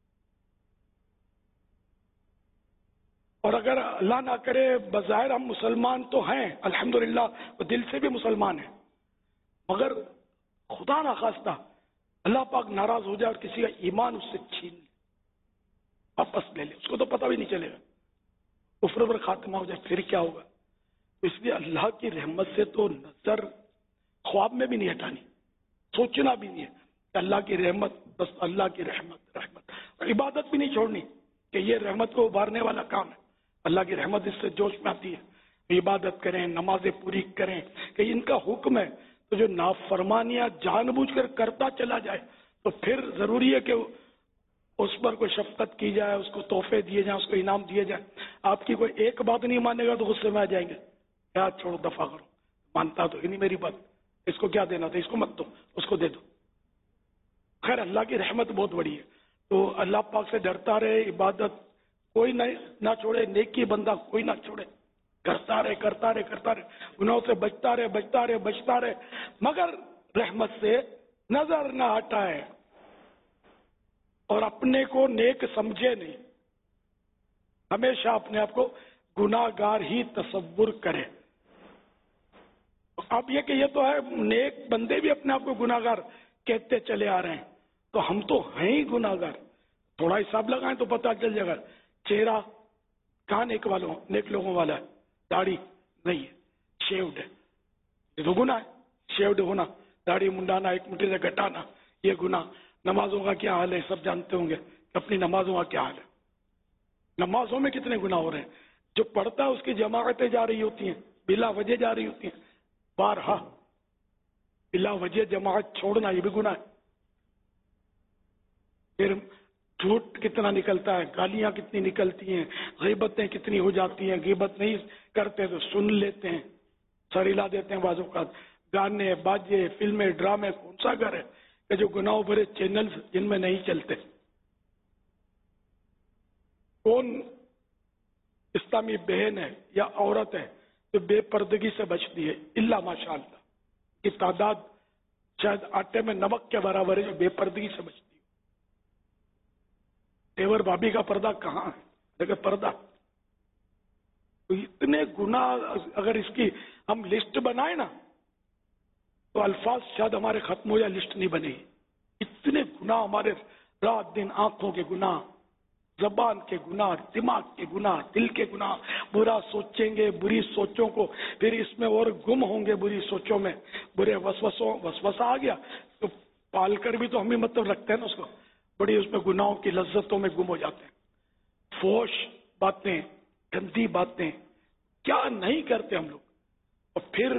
اور اگر اللہ نہ کرے بظاہر ہم مسلمان تو ہیں الحمدللہ، وہ دل سے بھی مسلمان ہیں، مگر خدا نہ خواستہ اللہ پاک ناراض ہو جائے اور کسی کا ایمان اس سے چھین لے، واپس لے لے، اس کو تو پتہ بھی نہیں چلے گا، کفر پر خاتمہ ہو جائے، پھر کیا ہوگا. اس لیے اللہ کی رحمت سے تو نظر خواب میں بھی نہیں ہٹانی، سوچنا بھی نہیں ہے کہ اللہ کی رحمت، بس اللہ کی رحمت رحمت. اور عبادت بھی نہیں چھوڑنی کہ یہ رحمت کو ابھارنے والا کام ہے. اللہ کی رحمت اس سے جوش میں آتی ہے، عبادت کریں، نمازیں پوری کریں کہ ان کا حکم ہے. تو جو نافرمانیاں جان بوجھ کر کرتا چلا جائے تو پھر ضروری ہے کہ اس پر کوئی شفقت کی جائے، اس کو تحفے دیے جائیں، اس کو انعام دیے جائیں. آپ کی کوئی ایک بات نہیں مانے گا تو غصے میں آ جائیں گے، کیا چھوڑو دفع کرو، مانتا تو ہی نہیں میری بات، اس کو کیا دینا تھا، اس کو مت دو، اس کو دے دو. خیر اللہ کی رحمت بہت بڑی ہے. تو اللہ پاک سے ڈرتا رہے، عبادت کوئی نہ چھوڑے، نیکی بندہ کوئی نہ چھوڑے، کرتا رہے کرتا رہے کرتا رہے، گناہوں سے بچتا رہے بچتا رہے بچتا رہے، مگر رحمت سے نظر نہ ہٹائے اور اپنے کو نیک سمجھے نہیں، ہمیشہ اپنے آپ کو گناہگار ہی تصور کرے۔ اب یہ کہ یہ تو ہے نیک بندے بھی اپنے آپ کو گناہگار کہتے چلے آ رہے ہیں، تو ہم تو ہیں ہی گناہگار، تھوڑا حساب لگائیں تو پتہ چل جائے گا۔ چہرہ کہاں نیک لوگوں والا ہے، داڑھی نہیں ہے، شیوڈ ہے، یہ تو گناہ ہے، شیوڈ ہونا، داڑھی منڈانا، ایک مٹھی سے گھٹانا، یہ گناہ۔ نمازوں کا کیا حال ہے سب جانتے ہوں گے، اپنی نمازوں کا کیا حال ہے، نمازوں میں کتنے گناہ ہو رہے ہیں، جو پڑھتا ہے اس کی جماعتیں جا رہی ہوتی ہیں، بلا وجہ جا رہی ہوتی ہیں، بارہا بلا وجہ جماعت چھوڑنا یہ بھی گناہ ہے۔ پھر جھوٹ کتنا نکلتا ہے، گالیاں کتنی نکلتی ہیں، غیبتیں کتنی ہو جاتی ہیں، غیبت نہیں کرتے تو سن لیتے ہیں، سر ہلا دیتے ہیں بعض اوقات۔ گانے باجے فلمیں ڈرامے، کون سا گھر ہے کہ جو گناہوں بھرے چینلز جن میں نہیں چلتے؟ کون اسلامی بہن ہے یا عورت ہے جو بے پردگی سے بچتی ہے؟ الا ماشاء اللہ کی تعداد شاید آٹے میں نمک کے برابر ہے جو بے پردگی سے بچتی ہے۔ تیور بھابھی کا پردہ کہاں ہے؟ دیکھیں پردہ، تو اتنے گناہ اگر اس کی ہم لسٹ بنائیں نا تو الفاظ شاید ہمارے ختم ہو جائے، لسٹ نہیں بنے گی۔ اتنے گناہ ہمارے، رات دن آنکھوں کے گناہ، زبان کے گناہ، دماغ کے گناہ، دل کے گناہ، برا سوچیں گے، بری سوچوں کو پھر اس میں اور گم ہوں گے، بری سوچوں میں برے وسوسہ آ گیا تو پال کر بھی تو ہم ہی مطلب رکھتے ہیں نا اس کو، بڑی اس میں گناہوں کی لذتوں میں گم ہو جاتے ہیں۔ فوش باتیں، گندی باتیں، کیا نہیں کرتے ہم لوگ، اور پھر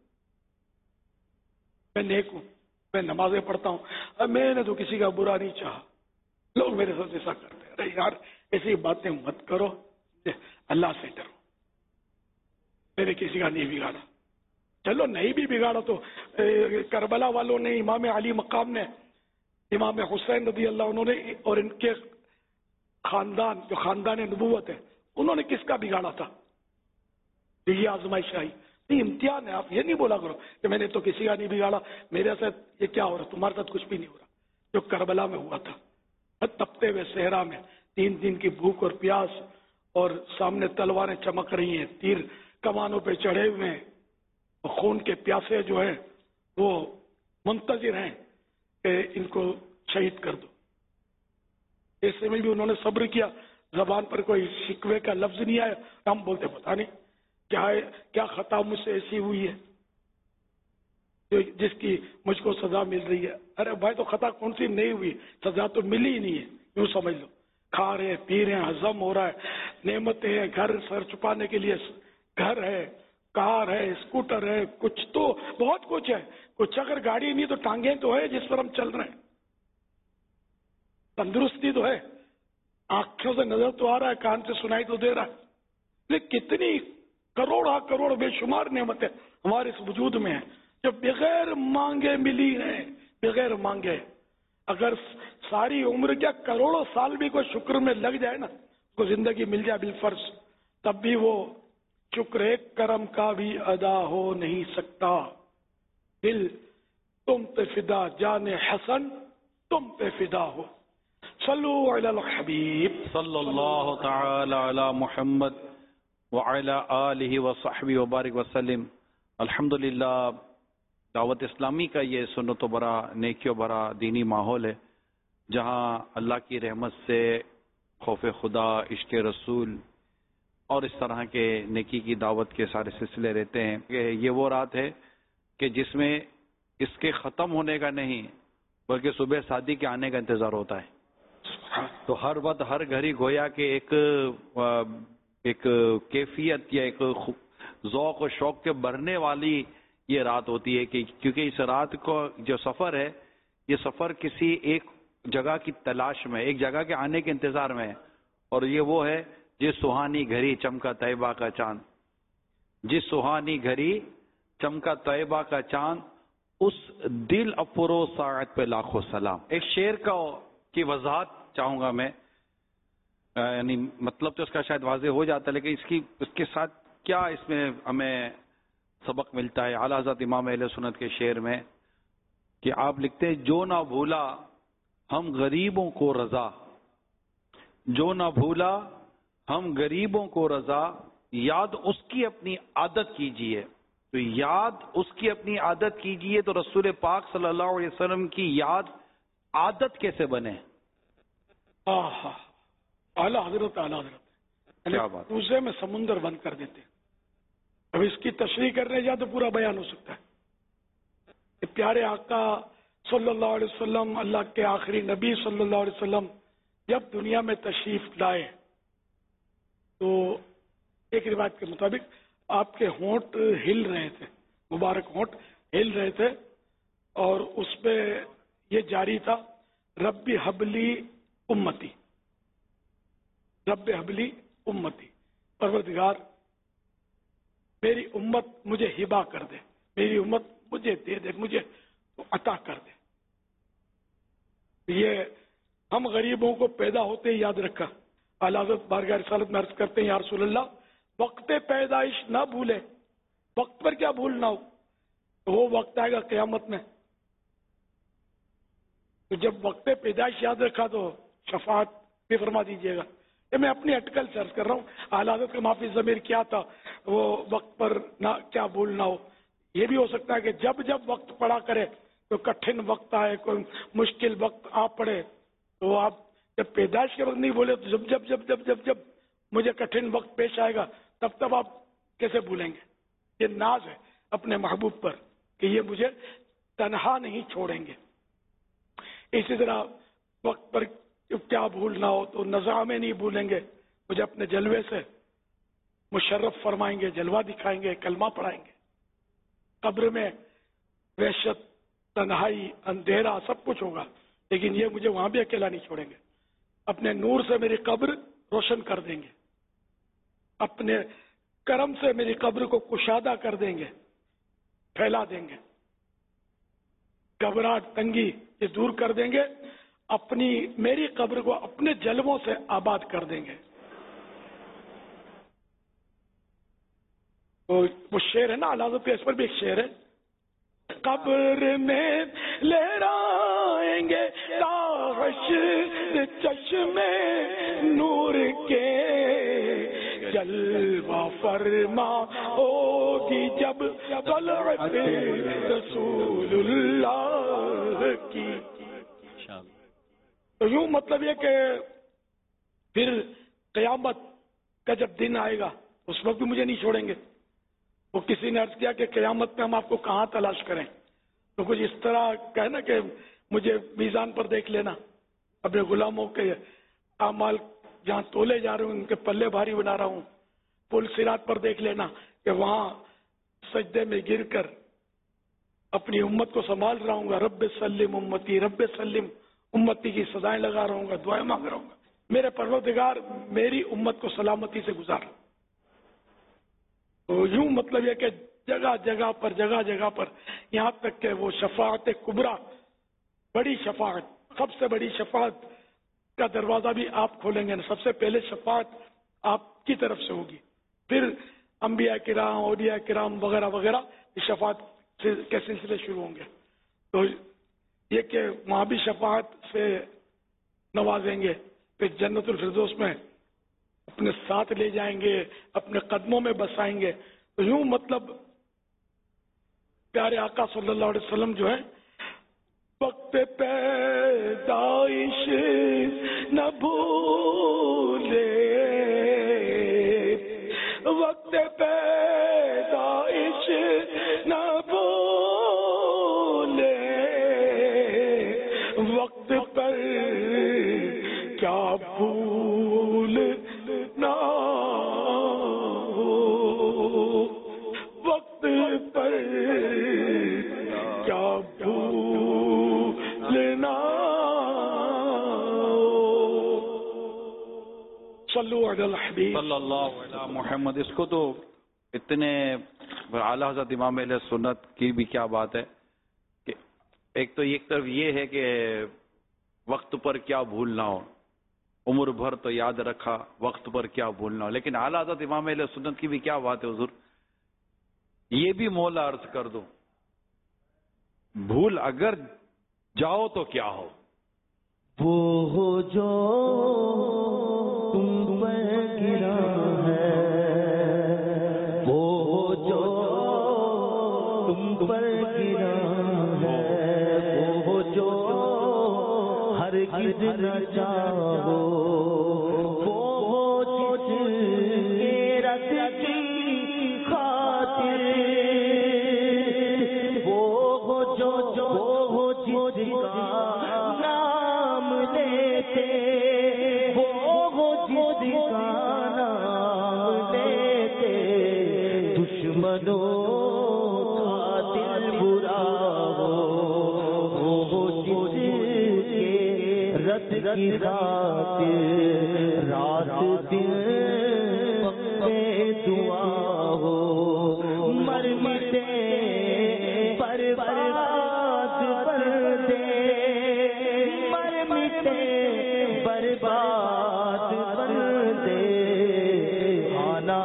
میں نیک ہوں، میں نمازیں پڑھتا ہوں، میں نے تو کسی کا برا نہیں چاہا، لوگ میرے ساتھ ایسا کرتے ہیں۔ ارے یار ایسی باتیں مت کرو، اللہ سے ڈرو، میں نے کسی کا نہیں بگاڑا، چلو نہیں بھی بگاڑا تو کربلا والوں نے، امام علی مقام نے، امام حسین رضی اللہ عنہ نے، اور ان کے خاندان جو خاندان نبوت ہے، انہوں نے کس کا بگاڑا تھا؟ یہ آزمائش آئی، نہیں امتحان ہے۔ آپ یہ نہیں بولا کرو کہ میں نے تو کسی کا نہیں بگاڑا، میرے ساتھ یہ کیا ہو رہا، تمہارے ساتھ کچھ بھی نہیں ہو رہا۔ جو کربلا میں ہوا تھا، تپتے ہوئے صحرا میں 3 دن کی بھوک اور پیاس، اور سامنے تلواریں چمک رہی ہیں، تیر کمانوں پہ چڑھے ہوئے ہیں، اور خون کے پیاسے جو ہیں وہ منتظر ہیں کہ ان کو شہید کر دو۔ ایسے میں بھی انہوں نے صبر کیا، زبان پر کوئی شکوے کا لفظ نہیں آیا، ہم بولتے پتہ نہیں کیا خطا مجھ سے ایسی ہوئی ہے جس کی مجھ کو سزا مل رہی ہے۔ ارے بھائی تو خطا کون سی نہیں ہوئی، سزا تو ملی ہی نہیں ہے، یوں سمجھ لو۔ کھا رہے ہیں، پی رہے ہیں، ہضم ہو رہا ہے، نعمتیں ہیں، گھر سر چھپانے کے لیے گھر ہے، کار ہے، اسکوٹر ہے، کچھ تو بہت کچھ ہے، کچھ اگر گاڑی نہیں تو ٹانگیں تو ہے جس پر ہم چل رہے ہیں، تندرستی تو ہے، آنکھوں سے نظر تو آ رہا ہے، کان سے سنائی تو دے رہا ہے، لیکن کتنی کروڑ بے شمار نعمتیں ہمارے اس وجود میں ہیں جو بغیر مانگے ملی ہیں، بغیر مانگے۔ اگر ساری عمر کیا کروڑوں سال بھی کوئی شکر میں لگ جائے نا، کو زندگی مل جائے بالفرض، تب بھی وہ شکر ایک کرم کا بھی ادا ہو نہیں سکتا۔ دل تم پہ فدا، جان حسن تم پہ فدا ہو۔ صلو علی الحبیب صلی اللہ تعالی علی محمد وعلی آلہ وصحبہ وبارک وسلم۔ الحمدللہ دعوت اسلامی کا یہ سنت و برا، نیکی و برا دینی ماحول ہے، جہاں اللہ کی رحمت سے خوف خدا، عشق رسول اور اس طرح کے نیکی کی دعوت کے سارے سلسلے رہتے ہیں۔ کہ یہ وہ رات ہے کہ جس میں اس کے ختم ہونے کا نہیں بلکہ صبح شادی کے آنے کا انتظار ہوتا ہے، تو ہر وقت ہر گھڑی گویا کہ ایک کیفیت یا ایک ذوق و شوق کے بڑھنے والی یہ رات ہوتی ہے، کہ کیونکہ اس رات کو جو سفر ہے، یہ سفر کسی ایک جگہ کی تلاش میں، ایک جگہ کے آنے کے انتظار میں ہے، اور یہ وہ ہے جس سہانی گھڑی چمکا طیبہ کا چاند، جس سہانی گھڑی چمکا طیبہ کا چاند، اس دل افروز ساعت پہ لاکھوں سلام۔ ایک شعر کی وضاحت چاہوں گا میں یعنی مطلب تو اس کا شاید واضح ہو جاتا ہے، لیکن اس کے ساتھ کیا اس میں ہمیں سبق ملتا ہے؟ اعلیٰ حضرت امام اہل سنت کے شعر میں کہ آپ لکھتے ہیں جو نہ بھولا ہم غریبوں کو رضا، جو نہ بھولا ہم غریبوں کو رضا، یاد اس کی اپنی عادت کیجئے. تو یاد اس کی اپنی عادت کیجئے، تو رسول پاک صلی اللہ علیہ وسلم کی یاد عادت کیسے بنے؟ اعلیٰ حضرت کیا بات، دوسرے میں سمندر بند کر دیتے. اب اس کی تشریح کرنے جا تو پورا بیان ہو سکتا ہے. کہ پیارے آقا صلی اللہ علیہ وسلم، اللہ کے آخری نبی صلی اللہ علیہ وسلم جب دنیا میں تشریف لائے تو ایک روایت کے مطابق آپ کے ہونٹ ہل رہے تھے، مبارک ہونٹ ہل رہے تھے، اور اس پہ یہ جاری تھا رب حبلی امتی، رب حبلی امتی، پروردگار میری امت مجھے ہبا کر دے، میری امت مجھے دے دے، مجھے عطا کر دے. یہ ہم غریبوں کو پیدا ہوتے ہی یاد رکھا. اعلیٰ حضرت بارگاہ رسالت میں عرض کرتے ہیں یا رسول اللہ وقت پیدائش نہ بھولے، وقت پر کیا بھولنا ہو، تو وہ وقت آئے گا قیامت میں. تو جب وقت پیدائش یاد رکھا تو شفاعت بھی فرما دیجیے گا. یہ میں اپنی اٹکل سے عرض کر رہا ہوں. اعلیٰ حضرت کا معافی ضمیر کیا تھا، وہ وقت پر نہ کیا بھولنا ہو. یہ بھی ہو سکتا ہے کہ جب جب وقت پڑا کرے تو کٹھن وقت آئے، کوئی مشکل وقت آ پڑے، تو آپ جب پیدائش کے وقت نہیں بولے تو جب جب جب جب جب جب مجھے کٹھن وقت پیش آئے گا تب تب آپ کیسے بھولیں گے؟ یہ ناز ہے اپنے محبوب پر کہ یہ مجھے تنہا نہیں چھوڑیں گے. اسی طرح وقت پر کیا بھولنا ہو تو نزا میں نہیں بھولیں گے، مجھے اپنے جلوے سے مشرف فرمائیں گے، جلوہ دکھائیں گے، کلمہ پڑھائیں گے. قبر میں وحشت، تنہائی، اندھیرا سب کچھ ہوگا، لیکن یہ مجھے وہاں بھی اکیلا نہیں چھوڑیں گے. اپنے نور سے میری قبر روشن کر دیں گے، اپنے کرم سے میری قبر کو کشادہ کر دیں گے، پھیلا دیں گے. گھبراہٹ، تنگی یہ دور کر دیں گے، اپنی میری قبر کو اپنے جلووں سے آباد کر دیں گے. تو وہ شعر ہے نا علازت، اس پر بھی ایک شعر ہے، قبر میں لہرائیں گے چشمے نور کے، جلوہ فرما ہوگی جب طلعت رسول اللہ کی. تو یوں مطلب یہ کہ پھر قیامت کا جب دن آئے گا اس وقت بھی مجھے نہیں چھوڑیں گے. وہ کسی نے عرض کیا کہ قیامت میں ہم آپ کو کہاں تلاش کریں، تو کچھ اس طرح کہنا کہ مجھے میزان پر دیکھ لینا، اپنے غلاموں کے اعمال جہاں تولے جا رہے ہوں ان کے پلے بھاری بنا رہا ہوں، پل صراط پر دیکھ لینا کہ وہاں سجدے میں گر کر اپنی امت کو سنبھال رہا ہوں گا، رب سلم امتی، رب سلم امتی کی سزائیں لگا رہا ہوں گا، دعائیں مانگ رہا ہوں گا، میرے پروردگار میری امت کو سلامتی سے گزار. تو یوں مطلب یہ کہ جگہ جگہ پر یہاں تک کہ وہ شفاعت کبریٰ، بڑی شفاعت، سب سے بڑی شفاعت کا دروازہ بھی آپ کھولیں گے. سب سے پہلے شفاعت آپ کی طرف سے ہوگی، پھر انبیاء کرام، اولیاء کرام وغیرہ وغیرہ شفاعت کے سلسلے شروع ہوں گے. تو یہ کہ وہاں بھی شفاعت سے نوازیں گے، پھر جنت الفردوس میں اپنے ساتھ لے جائیں گے، اپنے قدموں میں بسائیں گے. تو یوں مطلب پیارے آقا صلی اللہ علیہ وسلم جو ہے وقت پیدائش نہ بھولے، وقت پیدائش نہ بھولے، وقت پر کیا بھولنا ہو، وقت پر کیا بھولنا ہو. صلو علی الحبیب صلی اللہ علیہ محمد. اس کو تو اتنے اعلیٰ حضرت امام اہل سنت کی بھی کیا بات ہے کہ ایک تو ایک طرف یہ ہے کہ وقت پر کیا بھولنا ہو، उम्र भर तो याद रखा, वक्त पर क्या भूलना। लेकिन आला हज़रत इमाम अहले सुन्नत की भी क्या बात है हुजूर, ये भी मौला अर्ज कर दो, भूल अगर जाओ तो क्या हो, वो हो जो तुम पर गिरा है, वो हो जो तुम पर गिरा है, वो हो जो हरगिज़ न चाहो, वो हो जिसके रत की खातिर, वो हो जो वो हो जिसका नाम लेते, वो हो जिसका नाम लेते, दुश्मनों का दिल बुरा हो, वो हो जिसके रत की खातिर रात दिन दुआ हो, मर मिटे बर्बाद कर दे, मर मिटे बर्बाद कर दे, आना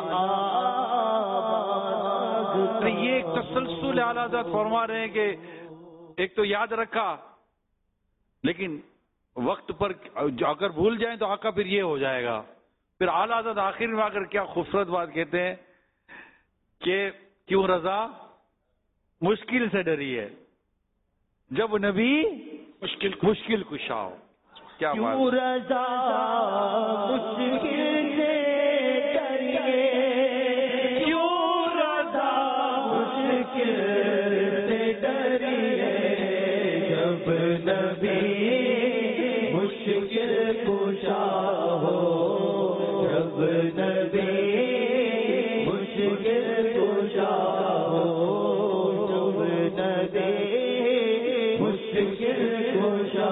आग। ये एक तसलसल आला हज़रत फरमा रहे हैं कि एक तो याद रखा, लेकिन वक्त पर अगर भूल जाए तो आका फिर ये हो जाएगा। फिर आला हज़रत आखिर में आकर क्या खूबसूरत बात कहते हैं कि क्यों रजा मुश्किल से डरी है, जब नबी मुश्किल कुशा हो। क्या बात, क्यों रजा मुश्किल से डरिए, क्यों रजा मुश्किल से डरिए, जब नबी मुश्किल कुशा हो, जब नबी मुश्किल कुशा हो, जब नबी मुश्किल कुशा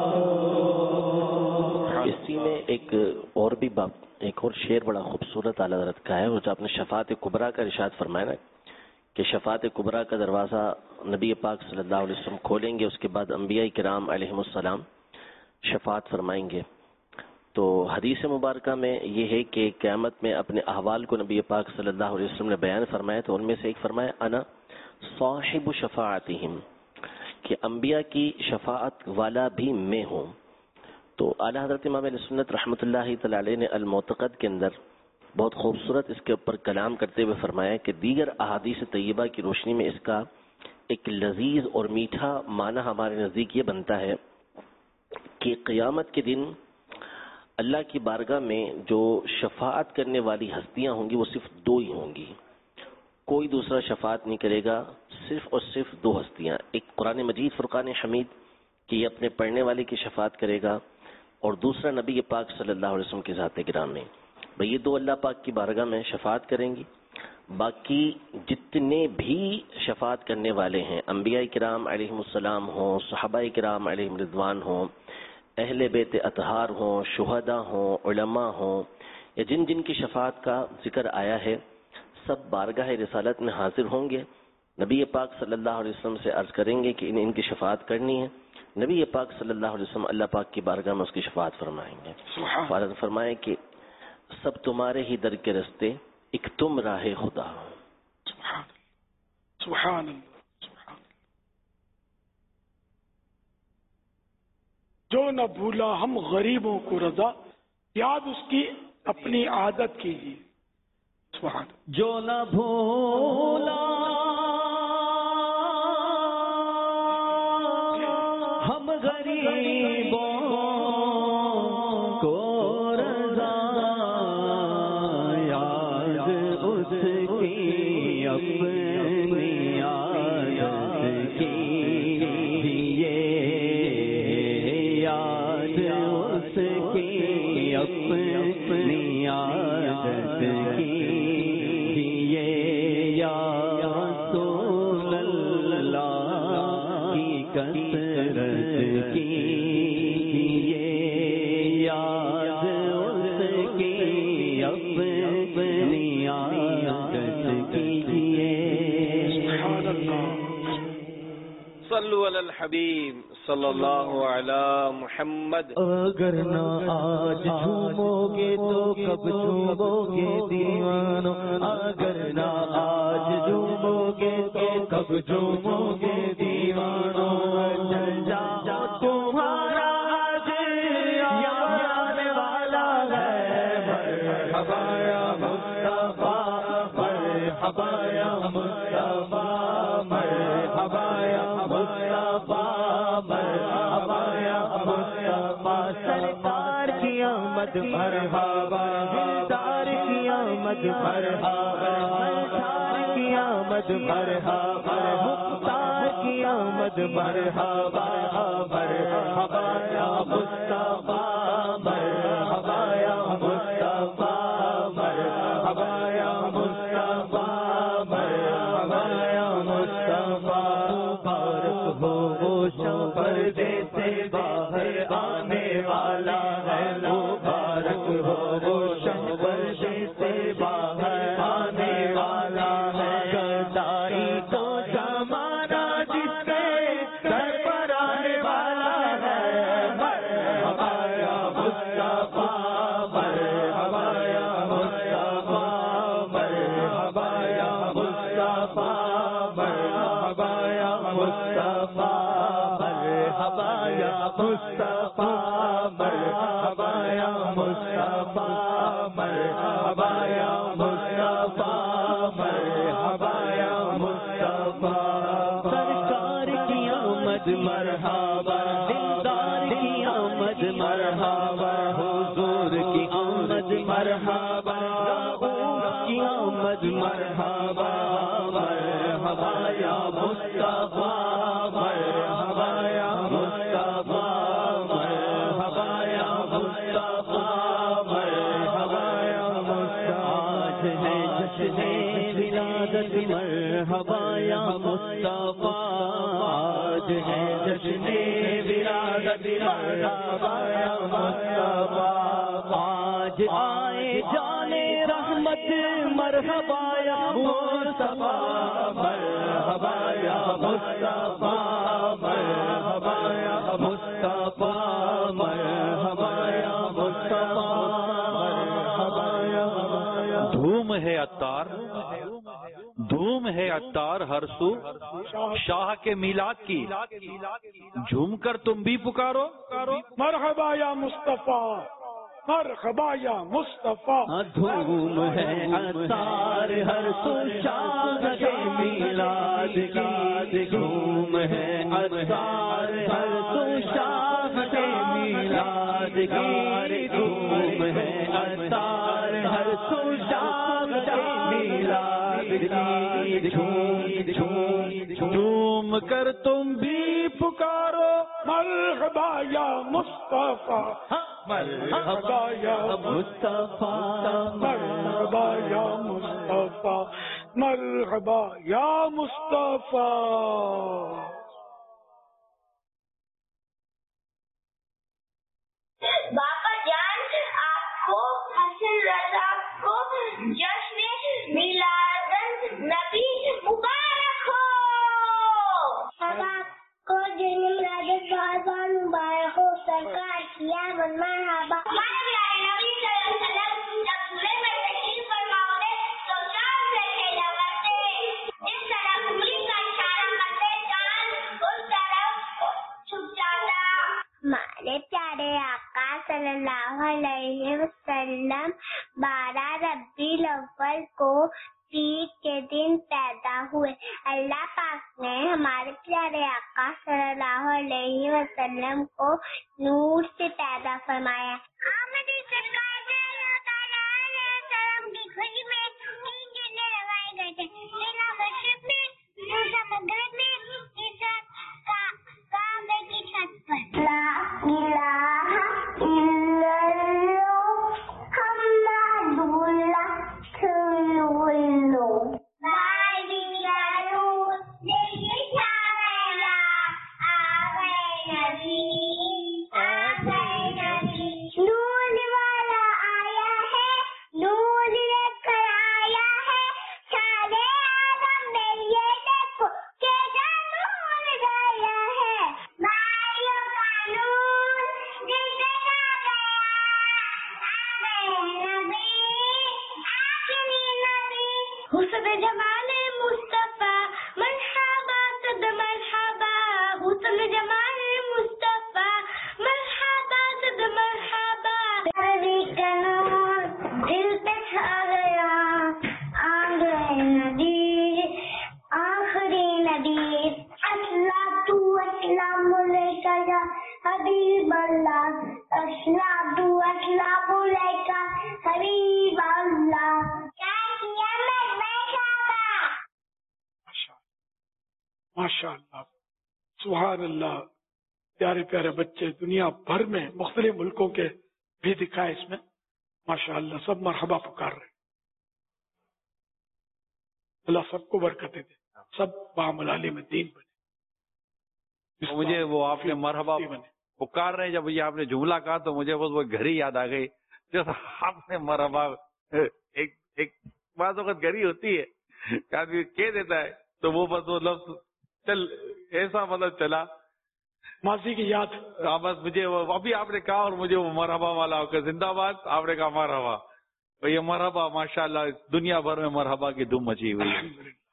हो। इसी में एक और भी बात, एक और शेर बड़ा खूबसूरत आला हज़रत का है, वो जो आपने शफात कुबरा का इरशाद फरमाया ना कि शफात कुबरा का दरवाज़ा नबी पाक सल्लल्लाहु अलैहि वसल्लम खोलेंगे, उसके बाद अंबिया किराम अलैहिमुस्सलाम शफात फरमाएंगे। तो हदीस मुबारका में ये है कि क़यामत में अपने अहवाल को नबी पाक सल्लल्लाहु अलैहि वसल्लम ने बयान फरमाया, तो उनमें से एक फरमाया अना साहिबु शफाअतिहिम, कि अंबिया की शफाअत वाला भी मैं हूँ। तो आला हज़रत इमाम अहले सुन्नत रहमतुल्लाहि तआला अलैह ने अल-मुअतक़द के अंदर बहुत खूबसूरत इसके ऊपर कलाम करते हुए फरमाया कि दीगर अहादीस तय्यबा की रोशनी में इसका एक लजीज और मीठा माना हमारे नज़दीक ये बनता है कि क़यामत के दिन अल्लाह की बारगाह में जो शफाअत करने वाली हस्तियां होंगी वो सिर्फ दो ही होंगी, कोई दूसरा शफाअत नहीं करेगा, सिर्फ और सिर्फ दो हस्तियां। एक कुरान मजीद फुरकान हमीद कि ये अपने पढ़ने वाले की शफाअत करेगा, और दूसरा नबी पाक सल्लल्लाहु अलैहि वसल्लम की ज़ात गिराम में, भाई ये दो अल्लाह पाक की बारगाह में शफाअत करेंगी। बाकी जितने भी शफाअत करने वाले हैं, अंबिया किराम अलैहिमुस्सलाम हों, सहाबा किराम अलैहिम रिज़वान हों, अहले बैत अतहार हों, शुहदा हों, उलमा हों, या जिन जिन की शफाअत का जिक्र आया है, सब बारगाह रिसालत में हाजिर होंगे। नबी पाक सल्लल्लाहु अलैहि वसल्लम से अर्ज करेंगे कि इनकी शफाअत करनी है। नबी पाक सल्लल्लाहु अलैहि वसल्लम अल्लाह पाक की बारगाह में उसकी शफाअत फरमाएंगे। फरमाए कि सब तुम्हारे ही दर के रास्ते, एक तुम राहे खुदा। सुभान अल्लाह। जो न भूला हम गरीबों को रजा, याद उसकी अपनी आदत कीजिए। सुभान। जो न भूला हम गरीबों को रजा, याद उसकी अपनी आदत कीजिए, याद उसकी अपनी आदत कीजिए, या रसूल अल्लाह की कसरत कीजिए, याद उसकी अपनी आदत कीजिए। صلو علی الحبیب صلی اللہ علی محمد. اگر نہ آج جھومو گے تو کب جھومو گے دیوانو، اگر نہ آج جھومو گے تو کب جھومو گے دیوانو. چل جاؤ تمہارا آج آنے والا ہے، مرحبا یا مصطفیٰ، مرحبا یا مصطفیٰ، مرحبا یا مصطفیٰ، مرحبا یا مصطفیٰ. سرکار کی آمد مرحبا، دلدار کی آمد مرحبا، سرکار کی آمد مرحبا، مختار کی آمد مرحبا، مرحبا یا مصطفیٰ، مرحبا یا مصطفیٰ، مرحبا یا مصطفیٰ، مرحبا یا مصطفیٰ. مبارک ہو وہ شب پردے سے باہر آنے والا ہے، مبارک ہو وہ شب پردے سے باہر آنے والا ہے. گدائی تو زمانہ جس کے سر پر آنے والا ہے، مرحبا یا مصطفیٰ، مرحبا یا مصطفیٰ، مرحبا یا مصطفیٰ، مرحبا یا مصطفیٰ، مرحبا یا مصطفیٰ، مرحبا یا مصطفیٰ، مرحبا یا مصطفیٰ، مرحبا یا مصطفیٰ. سرکار کی آمد مرحبا، دلدار کی آمد مرحبا، حضور کی آمد مرحبا، رؤوف کی آمد مرحبا، مرحبا یا مصطفیٰ، مرحبا یا مصطفیٰ، مرحبا یا مصطفیٰ، مرحبا یا مصطفیٰ. آج ہے جشن ولادت مرحبا یا مصطفیٰ، آج ہے جشن ولادت مرحبا یا مصطفیٰ. آج آئے جانے رحمت مرحبا یا مصطفیٰ، مرحبا یا مصطفیٰ، مرحبا یا مصطفیٰ، مرحبا یا مصطفیٰ، مرحبا یا مصطفیٰ. دھوم ہے عطار، دھوم ہے عطار ہر سو شاہ کے میلاد کی، جھوم کر تم بھی پکارو مرحبا یا مصطفیٰ، مرحبا یا مصطفیٰ. دھوم ہے عطار ہر سو شاہ کے میلاد کی، دھوم ہے عطار ہر سو شاہ کے میلاد کی، دھوم ہے عطار ہر سو شاہ کے میلاد کی. جھوم کر تم بھی پکارو مرحبا یا مصطفیٰ، مرحبا یا مصطفیٰ، مرحبا یا مصطفیٰ، مرحبا یا مصطفیٰ. باپا جان آپ کو حسن رضا کو جشن میلاد نبی مبارک ہو. آپ کو جشن میلاد بہت بہت مبارک ہو. سرکار کیا من مرحبا. ہمارے پیارے نبی صلی اللہ علیہ وسلم جب دلہے میں تشریف فرما ہوتے تو چاند سے لگاتے، جس طرف انگلی کا اشارہ کرتے چاند اس طرف چھپ جاتا. ہمارے پیارے آقا صلی اللہ علیہ وسلم 12 ربیع الاول کو عید کے دن پیدا ہوئے. اللہ پاک نے ہمارے پیارے آقا صلی اللہ علیہ وسلم کو نور سے پیدا فرمایا. آمد سرکار صلی اللہ تعالیٰ علیہ وسلم کی خوشی میں 3 جھنڈے لگائے گئے تھے، ایک مشرق میں، دوسرا مغرب میں، تیسرا کعبے کی چھت پر. لا الہ الا اللہ محمد رسول اللہ. نور والا آیا ہے، نور لے کر حسن جمال مصطفیٰ مرحبا صد مرحبا، حسن جمال مصطفیٰ مرحبا صد مرحبا. نبی کا نور دل پہ چھا گیا، آ گئے نبی آخری نبی. الصلاۃ والسلام علیکہ یا حبیب اللہ، الصلاۃ والسلام علیکہ حبیب اللہ. ماشاء اللہ، سبحان اللہ. پیارے پیارے بچے دنیا بھر میں مختلف ملکوں کے بھی دکھائے اس میں، ماشاء اللہ سب مرحبا پکار رہے. اللہ سب کو برکتیں دے، سب بعمل عالم دین بنے. مجھے وہ آپ نے مرحبا پکار رہے ہیں، جب یہ آپ نے جملہ کہا تو مجھے بس وہ گھڑی یاد آ گئی. جیسا آپ نے مرحبا ایک بعض وقت گھڑی ہوتی ہے کہ آدمی کہہ دیتا ہے تو وہ بس وہ لفظ چل ایسا مطلب چلا ماضی کی یاد. بس مجھے ابھی آپ نے کہا اور مجھے وہ مرحبا والا ہو کہ زندہ باد آپ نے کہا مرحبا. تو یہ مرحبا ماشاءاللہ دنیا بھر میں مرحبا کی دھوم مچی ہوئی ہے.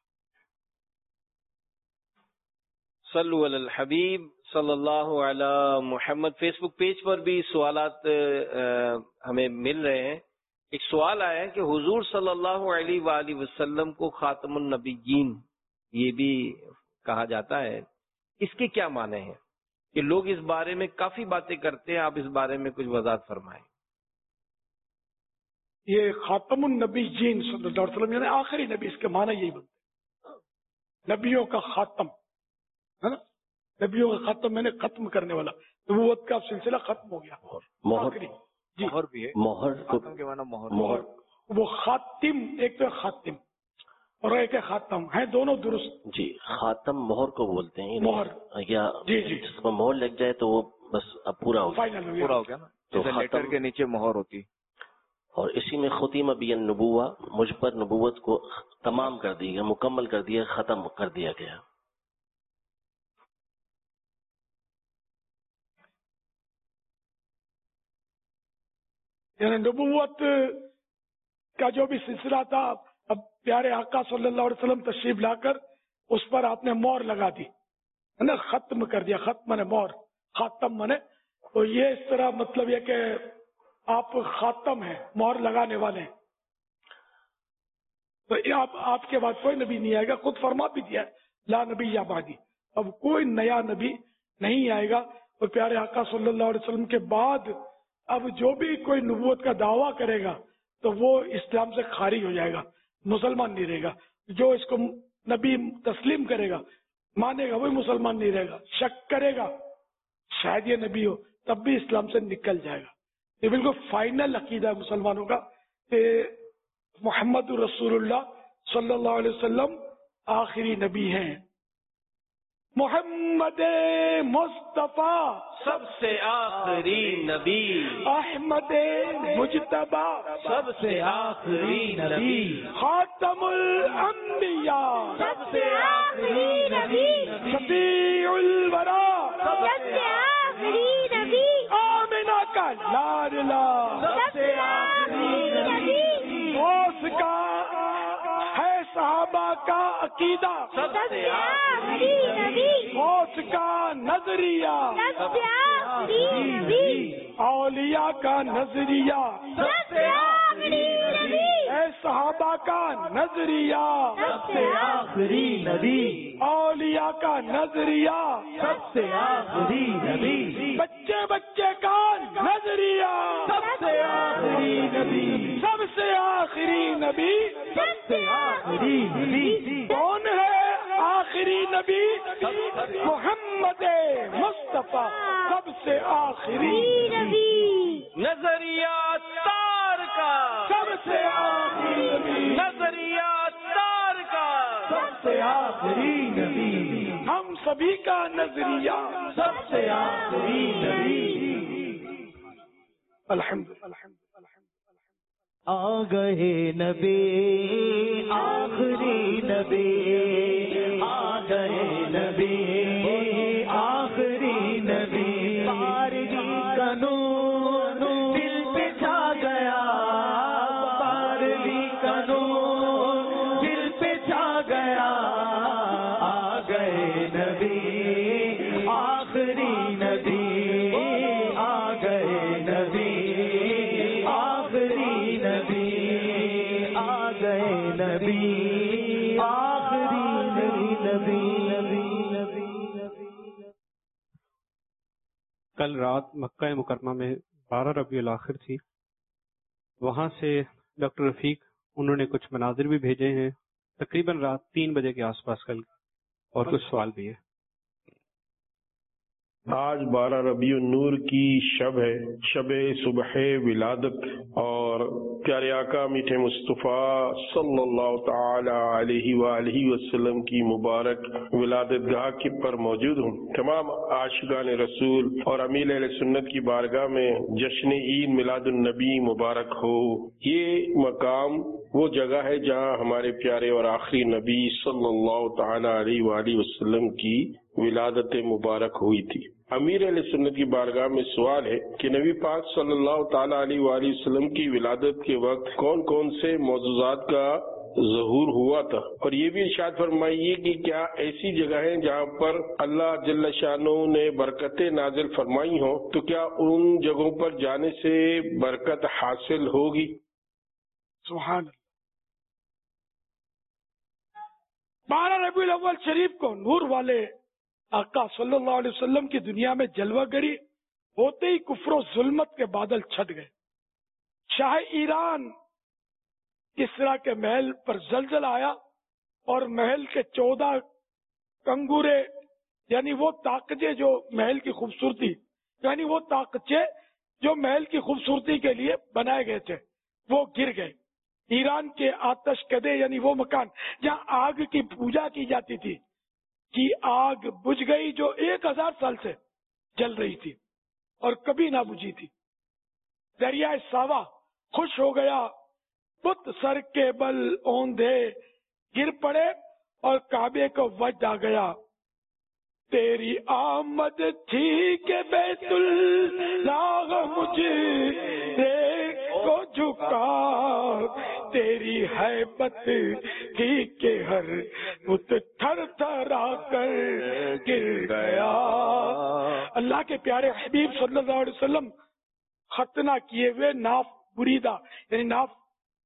صلو علی الحبیب صلی اللہ علی محمد. فیس بک پیج پر بھی سوالات ہمیں مل رہے ہیں. ایک سوال آیا ہے کہ حضور صلی اللہ علیہ وآلہ وسلم کو خاتم النبیین یہ بھی کہا جاتا ہے، اس کے کیا معنی ہیں؟ کہ لوگ اس بارے میں کافی باتیں کرتے ہیں، آپ اس بارے میں کچھ وضاحت فرمائیں. یہ خاتم النبیین صلی اللہ علیہ وسلم یعنی آخری نبی، اس کے معنی یہی بنتے ہیں. نبیوں کا خاتم ہے نا، نبیوں کا خاتم میں نے ختم کرنے والا، نبوت کا سلسلہ ختم ہو گیا. مہر جی مہر بھی ہے، مہر کے معنی مہر وہ خاتم، ایک تو خاتم اور ایک خاتم ہے، دونوں درست. جی خاتم مہر کو بولتے ہیں. مہر یا جی جی جس کو مہر لگ جائے تو وہ بس اب پورا ہو گیا، فائنل پورا ہو گیا نا. تو لیٹر کے نیچے مہر ہوتی. اور اسی میں ختم بی النبوہ، مجھ پر نبوت کو تمام کر دی گیا، مکمل کر دیا، ختم کر دیا گیا. یعنی نبوت کا جو بھی سلسلہ تھا، اب پیارے آقا صلی اللہ علیہ وسلم تشریف لا کر اس پر آپ نے مہر لگا دی ہے نا، ختم کر دیا. ختم نے مہر، خاتم نے. تو یہ اس طرح مطلب یہ کہ آپ خاتم ہیں، مہر لگانے والے ہیں. تو آپ کے بعد کوئی نبی نہیں آئے گا. خود فرما بھی دیا ہے لا نبی یا بعدی، اب کوئی نیا نبی نہیں آئے گا. اور پیارے آقا صلی اللہ علیہ وسلم کے بعد اب جو بھی کوئی نبوت کا دعویٰ کرے گا تو وہ اسلام سے خارج ہو جائے گا، مسلمان نہیں رہے گا. جو اس کو نبی تسلیم کرے گا، مانے گا، وہی مسلمان نہیں رہے گا. شک کرے گا شاید یہ نبی ہو، تب بھی اسلام سے نکل جائے گا. یہ بالکل فائنل عقیدہ ہے مسلمانوں کا کہ محمد رسول اللہ صلی اللہ علیہ وسلم آخری نبی ہیں. محمد مصطفیٰ سب سے آخری نبی، احمد مجتبی سب سے آخری نبی، خاتم الانبیاء سب سے آخری نبی، شفیع الورا سب سے آخری نبی، آمنہ کا لاڈلا سب سے آخری نبی، غوث کا ہے صحابہ کا عقیدہ سب سے آخری نبی، غوث کا نظریہ سب سے آخری نبی، اولیاء کا نظریہ سب سے آخری نبی، اے صحابہ کا نظریہ سب سے آخری نبی، اولیاء کا نظریہ سب سے آخری نبی، بچے بچے کا نظریہ سب سے آخری نبی، سب سے آخری نبی سب سے آخری نبی، کون ہے آخری نبی؟ محمد مصطفیٰ سب سے آخری نبی، نظریہ تار کا سب سے آخری نبی، نظریہ تار کا سب سے آخری نبی، ہم سبھی کا نظریہ سب سے آخری نبی. الحمدللہ. آ گئے نبی آخری نبی، آ گئے نبی آخری نبی، بارگی کا نور دل پہ چھا گیا، بارگی کا نور دل नबी आखिरी नबी नबी। कल रात मक्का मुकरमा में 12 रबीउल आखिर थी। वहां से डॉक्टर रफीक उन्होंने कुछ मनाजिर भी भेजे हैं तकरीबन रात 3 बजे के आसपास कल, और कुछ सवाल भी है। आज 12 रबीउन नूर की शब है, शब सुबह विलादत, और प्यारे आका मीठे मुस्तफ़ा सल्लल्लाहु ताला अलैहि वालैहि वसल्लम की मुबारक विलादत गाह के पर मौजूद हूँ। तमाम आशिकान रसूल और अमीर अहले सुन्नत की बारगाह में जश्न ईद मिलादुन नबी मुबारक हो। ये मकाम वो जगह है जहाँ हमारे प्यारे और आखिरी नबी सल्लल्लाहु ताला अलैहि वालैहि वसल्लम की विलादत मुबारक हुई थी। अमीर अहले सुन्नत की बारगाह में सवाल है कि नबी पाक सल्लल्लाहु ताला अलैहि वसल्लम की विलादत के वक्त कौन कौन से मौजूजात का ज़हूर हुआ था, और ये भी इरशाद फरमाइए कि क्या ऐसी जगह है जहाँ पर अल्लाह जल्ल शानो ने बरकतें नाजिल फरमाई हो, तो क्या उन जगहों पर जाने से बरकत हासिल होगी? सुभान अल्लाह। 12 रबीउल अव्वल शरीफ को नूर वाले आका सल्लल्लाहु अलैहि वसल्लम की दुनिया में जलवागरी होते ही कुफ्र जुल्मत के बादल छट गए। शाह ईरान किसरा के महल पर जलजला आया और महल के 14 कंगूरे यानी वो ताकचे जो महल की खूबसूरती यानी वो ताकचे जो महल की खूबसूरती के लिए बनाए गए थे वो गिर गए। ईरान के आतश कदे यानी वो मकान जहाँ आग की पूजा की जाती थी की आग बुझ गई जो 1000 साल से जल रही थी और कभी ना बुझी थी। दरिया सावा खुश हो गया, बुत सर के बल औंधे गिर पड़े और काबे को वजद आ गया। तेरी आमद थी के बैतुल्लाह मुझे को झुका, तेरी हैबत थी के हर बुत थर थरा कर गिर गया। अल्लाह के प्यारे हबीब सल्लल्लाहु अलैहि वसल्लम खतना किए हुए नाफ बुरीदा यानी नाफ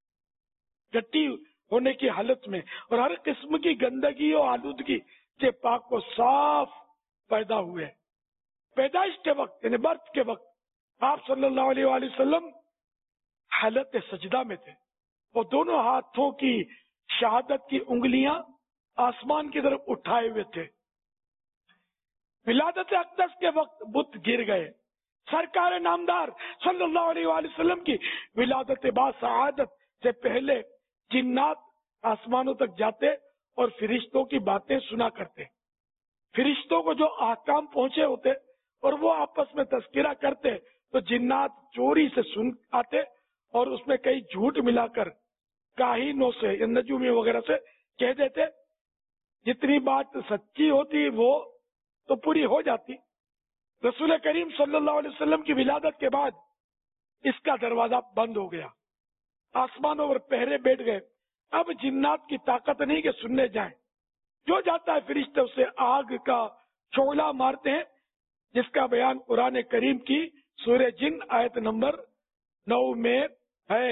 गट्टी होने की हालत में और हर किस्म की गंदगी और आलूदगी से पाक को साफ पैदा हुए। पैदाइश के वक्त यानी बर्थ के वक्त आप सल्लल्लाहु अलैहि वसल्लम हालत सजदा में थे और दोनों हाथों की शहादत की उंगलियां आसमान की तरफ उठाए हुए थे। विलादत अक़दस के वक्त बुत गिर गए। सरकार नामदार सल्लल्लाहु अलैहि वसल्लम की विलादत बासआदत से पहले जिन्नात आसमानों तक जाते और फरिश्तों की बातें सुना करते। फरिश्तों को जो ahकाम पहुंचे होते और वो आपस में तज़किरा करते तो जिन्नात चोरी से सुन आते और उसमें कई झूठ मिलाकर काहिनों से या नजूमी वगैरह से कह देते। जितनी बात सच्ची होती वो तो पूरी हो जाती। रसूल करीम सल्लल्लाहु अलैहि वसल्लम की विलादत के बाद इसका दरवाजा बंद हो गया, आसमानों पर पहरे बैठ गए। अब जिन्नात की ताकत नहीं कि सुनने जाएं, जो जाता है फरिश्ते उसे आग का शोला मारते हैं, जिसका बयान कुरान करीम की सूरह जिन आयत नंबर 9 में है।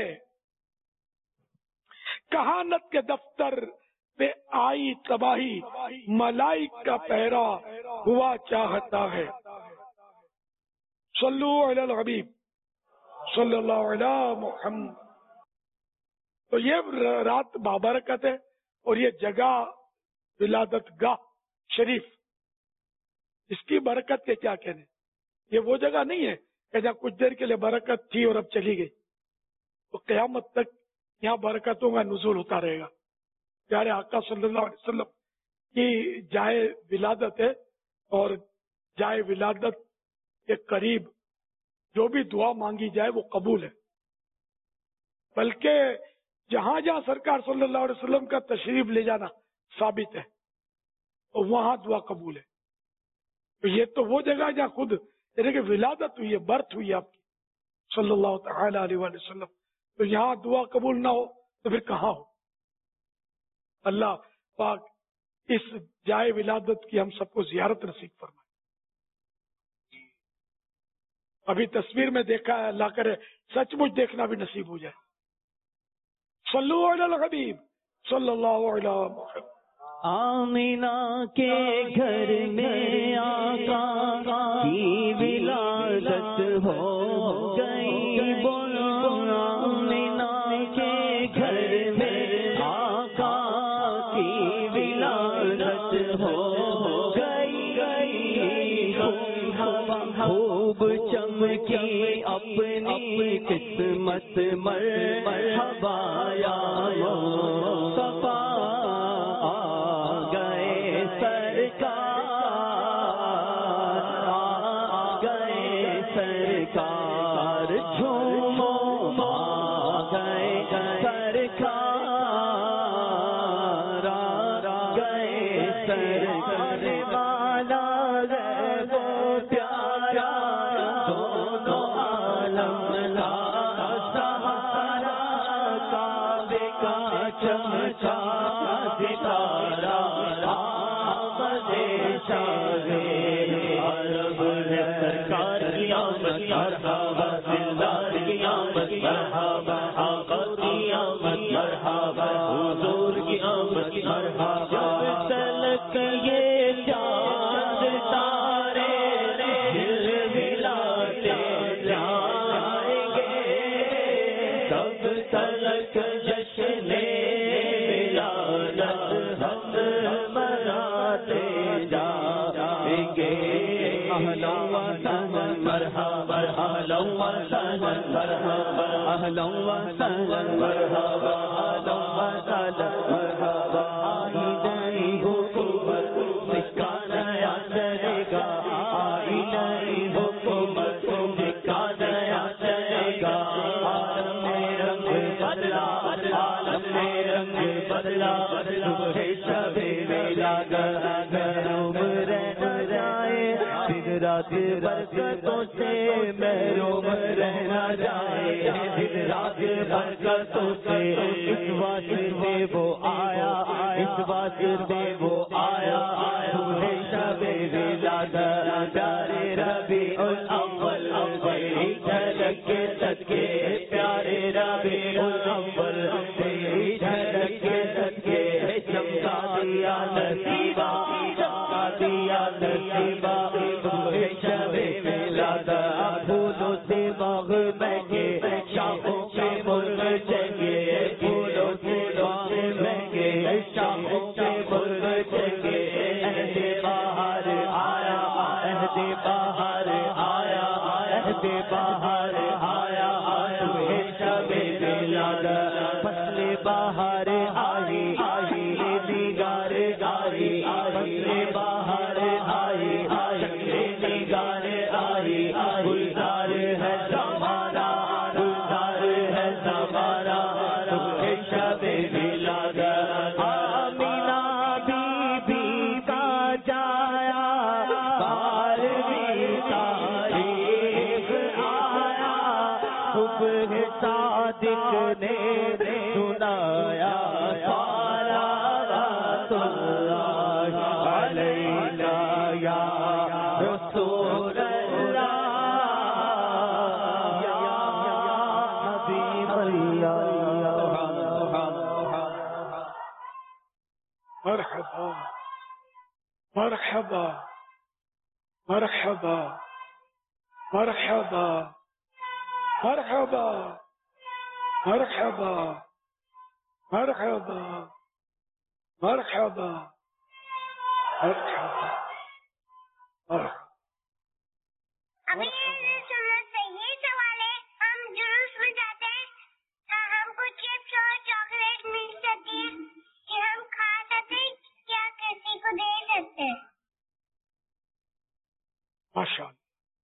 कहानत के दफ्तर पे आई तबाही, मलाइक का पहरा हुआ चाहता है। सल्लु अलल हबीब सल्लल्लाहु अलैहि मुहम्मद। तो ये रात बाबरकत है और ये जगह विलादत गाह शरीफ, इसकी बरकत के क्या कहने। ये वो जगह नहीं है कि जहाँ कुछ देर के लिए बरकत थी और अब चली गई, तो क़यामत तक यहाँ बरकतों का नुज़ूल होता रहेगा। प्यारे आका सल्लल्लाहु अलैहि वसल्लम की जाए विलादत है और जाए विलादत के करीब जो भी दुआ मांगी जाए वो कबूल है। बल्कि जहां जहां सरकार सल्लल्लाहु अलैहि वसल्लम का तशरीफ ले जाना साबित है तो वहां दुआ कबूल है। तो ये तो वो जगह जहाँ खुद यानी कि विलादत हुई है, बर्थ हुई है आपकी सल्लल्लाहु ताला अलैहि वसल्लम, तो यहाँ दुआ कबूल ना हो तो फिर कहाँ हो। अल्लाह पाक इस जाए विलादत की हम सबको जियारत नसीब फरमाए। अभी तस्वीर में देखा है, अल्लाह करे सचमुच देखना भी नसीब हो जाए। सल्लु अलल हबीब सल्लल्लाहु अलैहि वसल्लम। आमिना के घर में आका की विलादत हो गई, बोलो आमिना के घर में आका की विलादत हो गई। खूब चमकी अपनी किस्मत मरहबा या मुस्तफा सरकार झूमो गए सरकार गए सरकार वाला वो प्यारा दोनों आलम का सहारा काबे का चमचा सितारा आमदे शाहे अरब है सरकार की आमद मरहबा दिलदार की आमद मरहबा आका की आमद मरहबा हुजूर की आमद मरहबा। जब तलक ये चांद तारे दिल मिलाते जाएंगे, तब तलक जश्न मिलादत हम मनाते जाएंगे। अहला व सहला मरहबा अहला व सहला मरहबा अहला व सहला मरहबा अहला व सहला मरहबा। आई नई हुकूमत सिक्का नया चलेगा, आई नई हुकूमत सिक्का नया चलेगा। आलम में रंग बदला आलम में रंग बदला, सुबह शबे मिलादत उम्र न जाए, दिन रात बरकतों से महरूम रहना जाए, दिन रात बरकतों से। इस वास्ते वो आया, इस वास्ते वो आया, सुबह शबे विलादत प्यारे रबीउल अव्वल तेरी झलक के सदके, प्यारे रबीउल अव्वल तेरी झलक के सदके चमका दिया नसीबा, चमका दिया नसीबा। शबे मिलादत फूलों से बाग महके, शाखों पे मुर्ग जगे, फूलों से बाग महके, शाखों पे मुर्ग जगे। अहदे बाहर आया, अहदे बाहर आया, अहदे बाहर आया, शबे मिलादत फसले बाहर आई, निगार आई, फसले बाहर आई, निगार आई। गुलजार है समारा, गुलजार है समारा, शबे मिलादत। आमिना बीबी का जाया, 12वीं तारीख आया, सुबह सादिक ने सुनाया, या रसूल अल्लाह या हबीब अल्लाह। मरहबा मरहबा मरहबा मरहबा मरहबा मरहबा मरहबा मरहबा मरहबा। अभी सूरत से ये सवाल है, हम जुलूस में जाते हैं, हमको चिप्स और चॉकलेट मिल सकती है कि हम खा सकते हैं या किसी को दे सकते हैं? माशाअल्लाह,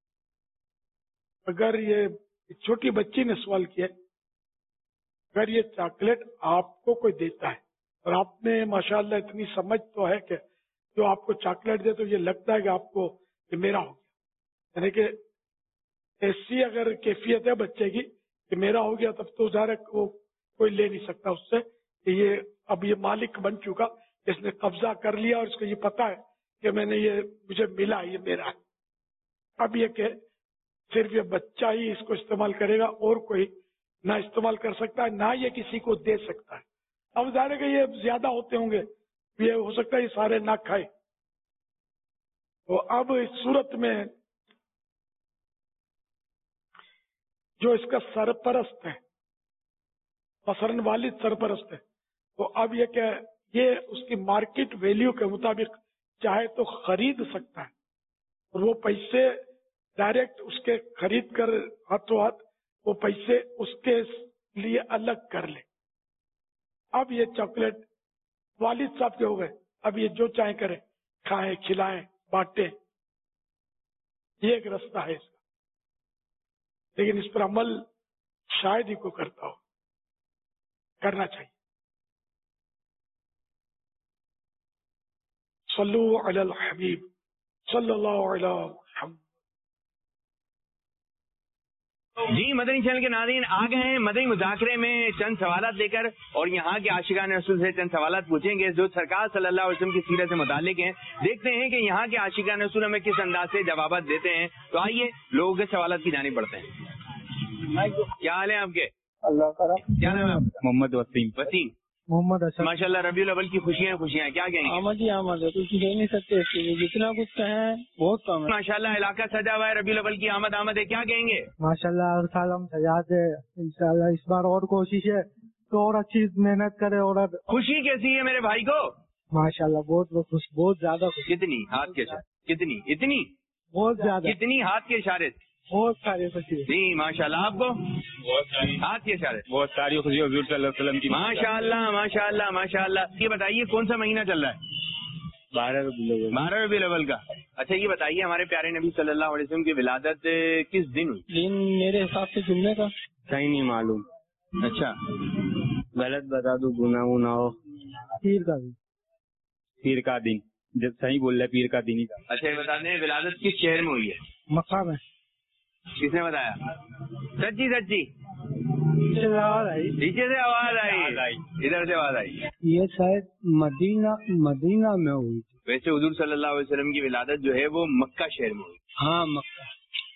अगर ये छोटी बच्ची ने सवाल किया, अगर ये चॉकलेट आपको कोई देता है और आपने माशाअल्लाह इतनी समझ तो है कि जो आपको चॉकलेट दे तो ये लगता है कि आपको ये मेरा हो गया, यानी कि ऐसी अगर कैफियत है बच्चे की कि मेरा हो गया, तब तो ज़ाहिर वो कोई ले नहीं सकता उससे कि ये अब ये मालिक बन चुका, इसने कब्जा कर लिया और इसको ये पता है कि मैंने ये मुझे मिला, ये मेरा है। अब ये कि सिर्फ ये बच्चा ही इसको इस्तेमाल करेगा और कोई ना इस्तेमाल कर सकता है, ना ये किसी को दे सकता है। अब जाने के ये ज्यादा होते होंगे, ये हो सकता है ये सारे ना खाए। तो अब इस सूरत में जो इसका सरपरस्त है, मसलन वालिद सरपरस्त है, तो अब ये क्या, ये उसकी मार्केट वैल्यू के मुताबिक चाहे तो खरीद सकता है और वो पैसे डायरेक्ट उसके खरीद कर हाथों हाथ वो पैसे उसके लिए अलग कर ले। अब ये चॉकलेट वालिद साहब के हो गए, अब ये जो चाहे करे, खाएं, खिलाएं, बांटे, ये एक रास्ता है इसका, लेकिन इस पर अमल शायद ही को करता हो, करना चाहिए। सल्लु अलल हबीब सल्लल्लाहु अलैहि वसल्लम। जी मदनी चैनल के नाज़रीन आ गए हैं मदनी मुज़ाकरे में चंद सवालात लेकर, और यहाँ के आशिकान रसूल से चंद सवालात पूछेंगे जो सरकार सल्लल्लाहु अलैहि वसल्लम की सीरत से मुतालिक हैं। देखते हैं कि यहाँ के आशिकान रसूल हमें किस अंदाज से जवाब देते हैं। तो आइए लोगों के सवालात की जानिब बढ़ते हैं। क्या हाल है आपके? अल्लाह का। क्या नाम है आपका? मोहम्मद वसीम। वसीम, मोहम्मद हसन। माशाल्लाह रबीउल अव्वल की खुशियाँ खुशियाँ, क्या कहेंगे? आमद ही आमद है, कुछ कह नहीं सकते इसके लिए, जितना कुछ कहें बहुत कम है। माशाल्लाह इलाका सजा हुआ है, रबीउल अव्वल की आमद आमद है, क्या कहेंगे? माशाल्लाह हर साल हम सजाते हैं, इंशाल्लाह इस बार और कोशिश है तो और अच्छी मेहनत करे। और खुशी कैसी है मेरे भाई को? माशाल्लाह बहुत खुश, बहुत ज्यादा खुश। कितनी हाथ के इशारे? कितनी? इतनी? बहुत ज्यादा। कितनी हाथ के इशारे? बहुत सारी खुशी। जी माशाल्लाह। आपको? बहुत सारी हाथ के इशारे। बहुत सारी खुशी हुजूर सल्लल्लाहु अलैहि वसल्लम की। माशाल्लाह माशाल्लाह माशाल्लाह। ये बताइए कौन सा महीना चल रहा है? 12 रबीउल अव्वल का। अच्छा ये बताइए हमारे प्यारे नबी सल्लल्लाहु अलैहि वसल्लम की विलादत किस दिन हुई? दिन मेरे हिसाब से जुम्मे का। सही नहीं मालूम। अच्छा गलत बता दो, गुनाह ना हो। पीर का दिन। पीर का दिन, जब सही बोल रहे पीर का दिन ही का। अच्छा ये बता दें विलादत किस शहर में हुई है? मक्का में। किसने बताया? सच्ची सच्ची आवाज आई, नीचे से आवाज आई, इधर से आवाज आई। ये शायद मदीना में हुई थी। वैसे हुजूर सल्लल्लाहु अलैहि वसल्लम की विलादत जो है वो मक्का शहर में हुई। हाँ मक्का।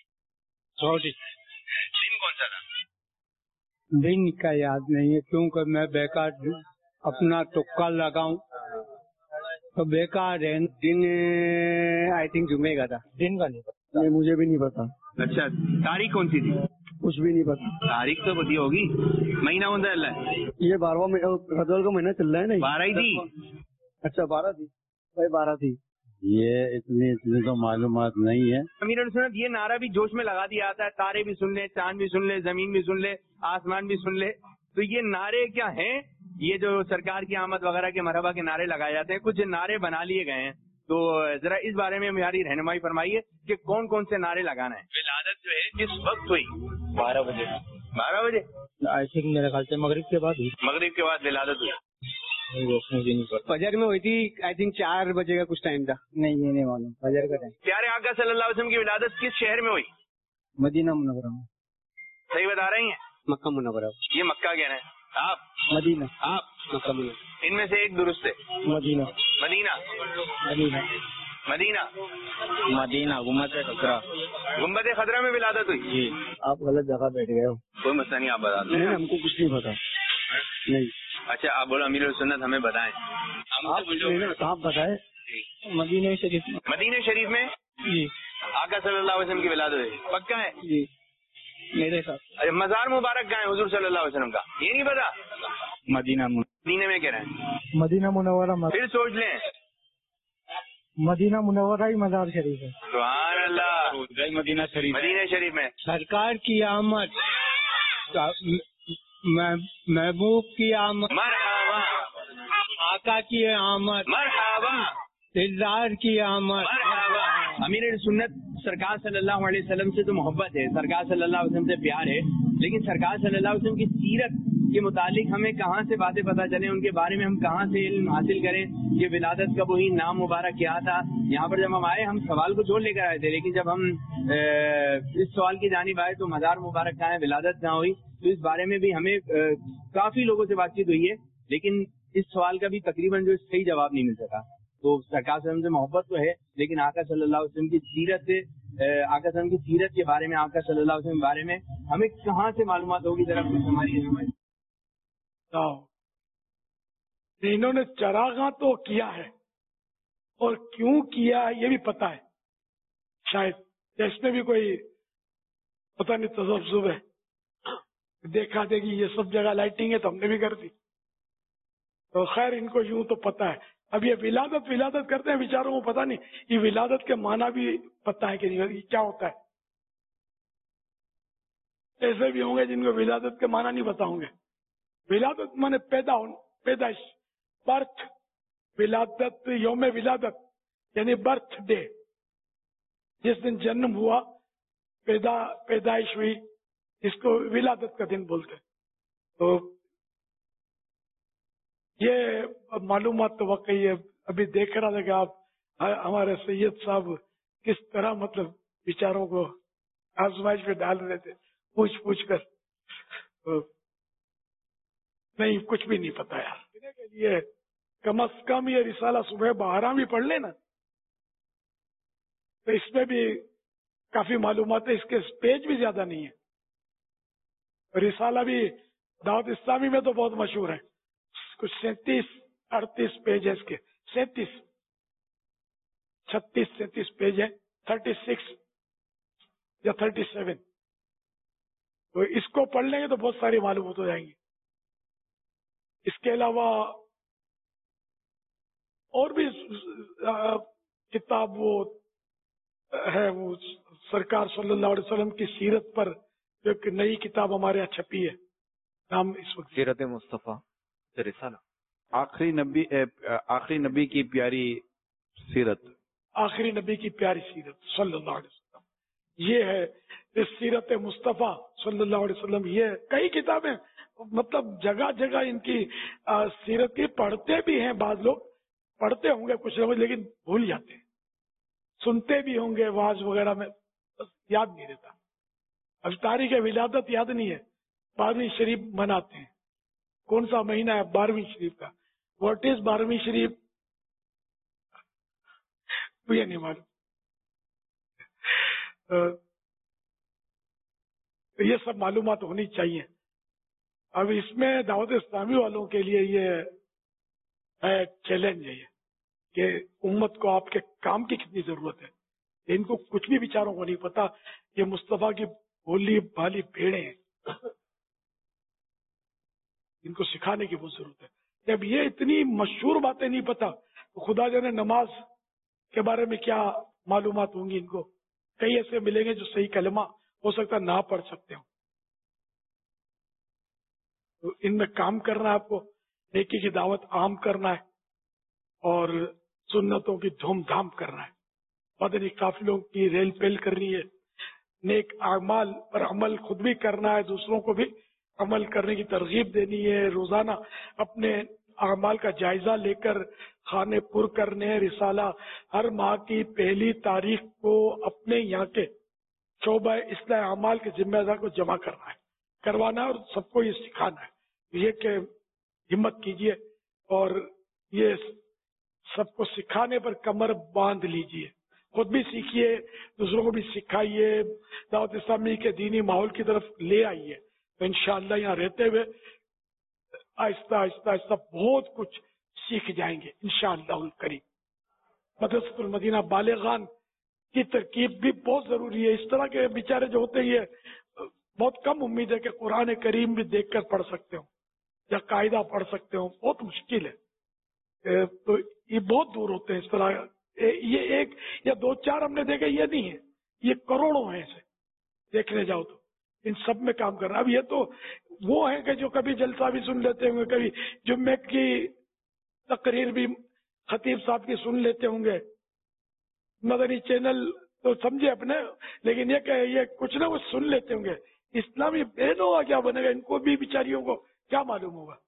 दिन कौन सा था? दिन का याद नहीं है, क्योंकि मैं बेकार अपना तुक्का लगाऊं तो बेकार है। दिन आई थिंक जुम्मे का था। दिन का नहीं पता, ये मुझे भी नहीं पता। अच्छा तारीख कौन सी थी? कुछ भी नहीं पता। तारीख तो पता होगी। महीना कौन सा चल रहा है? ये 12वां रजब का महीना चल रहा है। नहीं 12 ही थी। अच्छा 12 थी भाई, 12 थी। ये इतनी तो मालूमात नहीं है। अमीर सुनत ये नारा भी जोश में लगा दिया जाता है, तारे भी सुन ले, चांद भी सुन ले, जमीन भी सुन ले, आसमान भी सुन ले। तो ये नारे क्या हैं? ये जो सरकार की आमद वगैरह के मरहबा के नारे लगाए जाते हैं, कुछ नारे बना लिए गए हैं, तो जरा इस बारे में हमारी रहनुमाई फरमाइए कि कौन कौन से नारे लगाना है। विलादत जो है किस वक्त हुई? 12 बजे। 12 बजे आई थिंक मेरे ख्याल से मगरिब के बाद हुई। मगरिब के बाद विलादत हुई। मुझे नहीं पता। फजर में हुई थी, आई थिंक 4 बजे का कुछ टाइम था। नहीं ये नहीं मालूम फजर का टाइम। प्यारे आका सल्लल्लाहु अलैहि वसल्लम की विलादत किस शहर में हुई? मदीना मुनव्वरा में। सही बता रही हैं? मक्का मुनव्वरा। ये मक्का कह रहे हैं आप? मदीना। आप? मक्का मुनव्वरा। इनमें से एक दुरुस्त है। Medina. Medina. Medina. Medina. Medina गुम्बद खतरा। गुम्बद खतरा में विलादत हुई। जी आप गलत जगह बैठ गए हो। कोई मसला नहीं, आप बता दें। नहीं हमको कुछ नहीं पता। नहीं। अच्छा आप बोलो अमीर सुन्नत हमें बताएं। आप बताए। मदीना शरीफ में। मदीना शरीफ में जी आका सल्लल्लाहु अलैहि वसल्लम की विलादत हुई। पक्का है? जी मेरे साथ। अरे मजार मुबारक कहाँ है हुजूर सल्लल्लाहु अलैहि वसल्लम का? ये नहीं पता? मदीना मदीने में कह रहे हैं। मदीना मुनव्वरा। फिर सोच लें। मदीना मुनव्वरा ही मजार शरीफ है। सुभान अल्लाह। मदीना शरीफ। मदीना शरीफ में सरकार की आमद, महबूब की आमद, मरहबा, आका की आमद, मरहबा, दिलदार की आमद, मरहबा। अमीर सुन्नत सरकार सल्लल्लाहु अलैहि वसल्लम से तो मोहब्बत है, सरकार सल्लल्लाहु अलैहि वसल्लम से प्यार है, लेकिन सरकार सल्लल्लाहु अलैहि वसल्लम की सीरत के मुतालिक हमें कहाँ से बातें पता चले, उनके बारे में हम कहाँ से इल्म हासिल करें, ये विलादत कब हुई, नाम मुबारक क्या था। यहाँ पर जब हम आए हम सवाल को जोड़ लेकर आए थे, लेकिन जब हम इस सवाल की जानिब आए तो मजार मुबारक कहाँ है, विलादत कहाँ हुई, तो इस बारे में भी हमें काफी लोगों से बातचीत हुई है, लेकिन इस सवाल का भी तकरीबन जो सही जवाब नहीं मिल सका। तो सरकार से हमसे मोहब्बत तो है, लेकिन आका सल्लल्लाहु अलैहि वसल्लम की सीरत आका सल्लल्लाहु की सीरत के बारे में, आका सल्लल्लाहु अलैहि वसल्लम के बारे में हमें कहाँ से मालूमात होगी, जरा कुछ हमारी इन्होंने चरागाह तो किया है और क्यों किया है ये भी पता है शायद। इसमें भी कोई पता नहीं तसब्सुब है, देखा देगी ये सब जगह लाइटिंग है तो हमने भी कर दी। तो खैर इनको यूं तो पता है। अब ये विलादत करते हैं बेचारों को पता नहीं ये विलादत के माना भी पता है कि नहीं, ये क्या होता है। ऐसे भी होंगे जिनको विलादत के माना नहीं पता होंगे। विलादत माने पैदाइश, बर्थ, विलादत यौम विलादत यानी बर्थ डे, जिस दिन जन्म हुआ, पैदाइश हुई, इसको विलादत का दिन बोलते हैं। तो ये मालूमात तो वाकई है। अभी देख रहा था कि आप हमारे सैयद साहब किस तरह मतलब विचारों को आजमाइश पे डाल रहे थे, पूछ कर। तो नहीं, कुछ भी नहीं पता यार। के लिए कम अज कम ये रिसाला सुबह 12 भी पढ़ लेना तो इसमें भी काफी मालूमात है। इसके पेज भी ज्यादा नहीं है। रिसाला भी दावत इस्लामी में तो बहुत मशहूर है, कुछ 37-38 पेज है इसके, 36 पेज है, 36 या 37। तो इसको पढ़ लेंगे तो बहुत सारी मालूमात हो जाएंगी। इसके अलावा और भी किताब वो है, वो सरकार सल्लल्लाहु अलैहि वसल्लम की सीरत पर जो एक नई किताब हमारे यहाँ छपी है, नाम इस वक्त सीरत मुस्तफा रिसाला, आखिरी नबी की प्यारी सीरत, आखिरी नबी की प्यारी सीरत सल्लल्लाहु अलैहि वसल्लम, ये है इस सीरत मुस्तफा सल्लल्लाहु अलैहि वसल्लम। ये कई किताबें मतलब जगह जगह इनकी सीरत की पढ़ते भी हैं, बाद लोग पढ़ते होंगे कुछ लोग लेकिन भूल जाते हैं, सुनते भी होंगे वाज वगैरह में, बस याद नहीं रहता। अब तारीख विलादत याद नहीं है, 12वीं शरीफ मनाते हैं, कौन सा महीना है 12वीं शरीफ का, व्हाट इज 12वीं शरीफ मुझे नहीं मालूम। तो ये सब मालूमात होनी चाहिए। अब इसमें दावत इस्लामी वालों के लिए ये है चैलेंज है कि उम्मत को आपके काम की कितनी जरूरत है। इनको कुछ भी बेचारों को नहीं पता, ये मुस्तफा की भोली भाली भेड़े हैं, इनको सिखाने की बहुत जरूरत है। जब ये इतनी मशहूर बातें नहीं पता तो खुदा जाने नमाज के बारे में क्या मालूमात होंगी इनको। कई ऐसे मिलेंगे जो सही कलमा हो सकता ना पढ़ सकते हो। तो इनमें काम करना है आपको, नेकी की दावत आम करना है और सुन्नतों की धूमधाम करना है। मदनी काफिलों की रेल पेल करनी है, नेक अमाल पर अमल खुद भी करना है, दूसरों को भी अमल करने की तरगीब देनी है। रोजाना अपने अमाल का जायजा लेकर खाने पुर करने। रिसाला हर माह की पहली तारीख को अपने यहाँ के शोबा इस्लाह अमाल के जिम्मेदार को जमा करवाना है और सबको ये सिखाना है। ये कि हिम्मत कीजिए और ये सबको सिखाने पर कमर बांध लीजिए, खुद भी सीखिए, दूसरों को भी सिखाइए, दावत इस्लामी के दीनी माहौल की तरफ ले आइए। तो इंशाअल्लाह यहाँ रहते हुए आहिस्ता आहिस्ता आहिस्ता बहुत कुछ सीख जाएंगे इंशाअल्लाह करीम। मदरसतुल मदीना बालिगान की तरकीब भी बहुत जरूरी है। इस तरह के बेचारे जो होते हैं ये बहुत कम उम्मीद है कि कुरान करीम भी देखकर पढ़ सकते हो या कायदा पढ़ सकते हो, बहुत मुश्किल है। तो ये बहुत दूर होते हैं इस तरह। ये एक या दो चार हमने देखे, ये नहीं है, ये करोड़ों हैं ऐसे देखने जाओ तो। इन सब में काम करना। अब ये तो वो है कि जो कभी जलसा भी सुन लेते होंगे, कभी जुम्मे की तकरीर भी खतीब साहब की सुन लेते होंगे, मदनी चैनल तो समझे अपने, लेकिन ये कुछ ना कुछ सुन लेते होंगे। इस्लामी बहनों का क्या बनेगा, इनको भी बेचारियों को क्या मालूम होगा।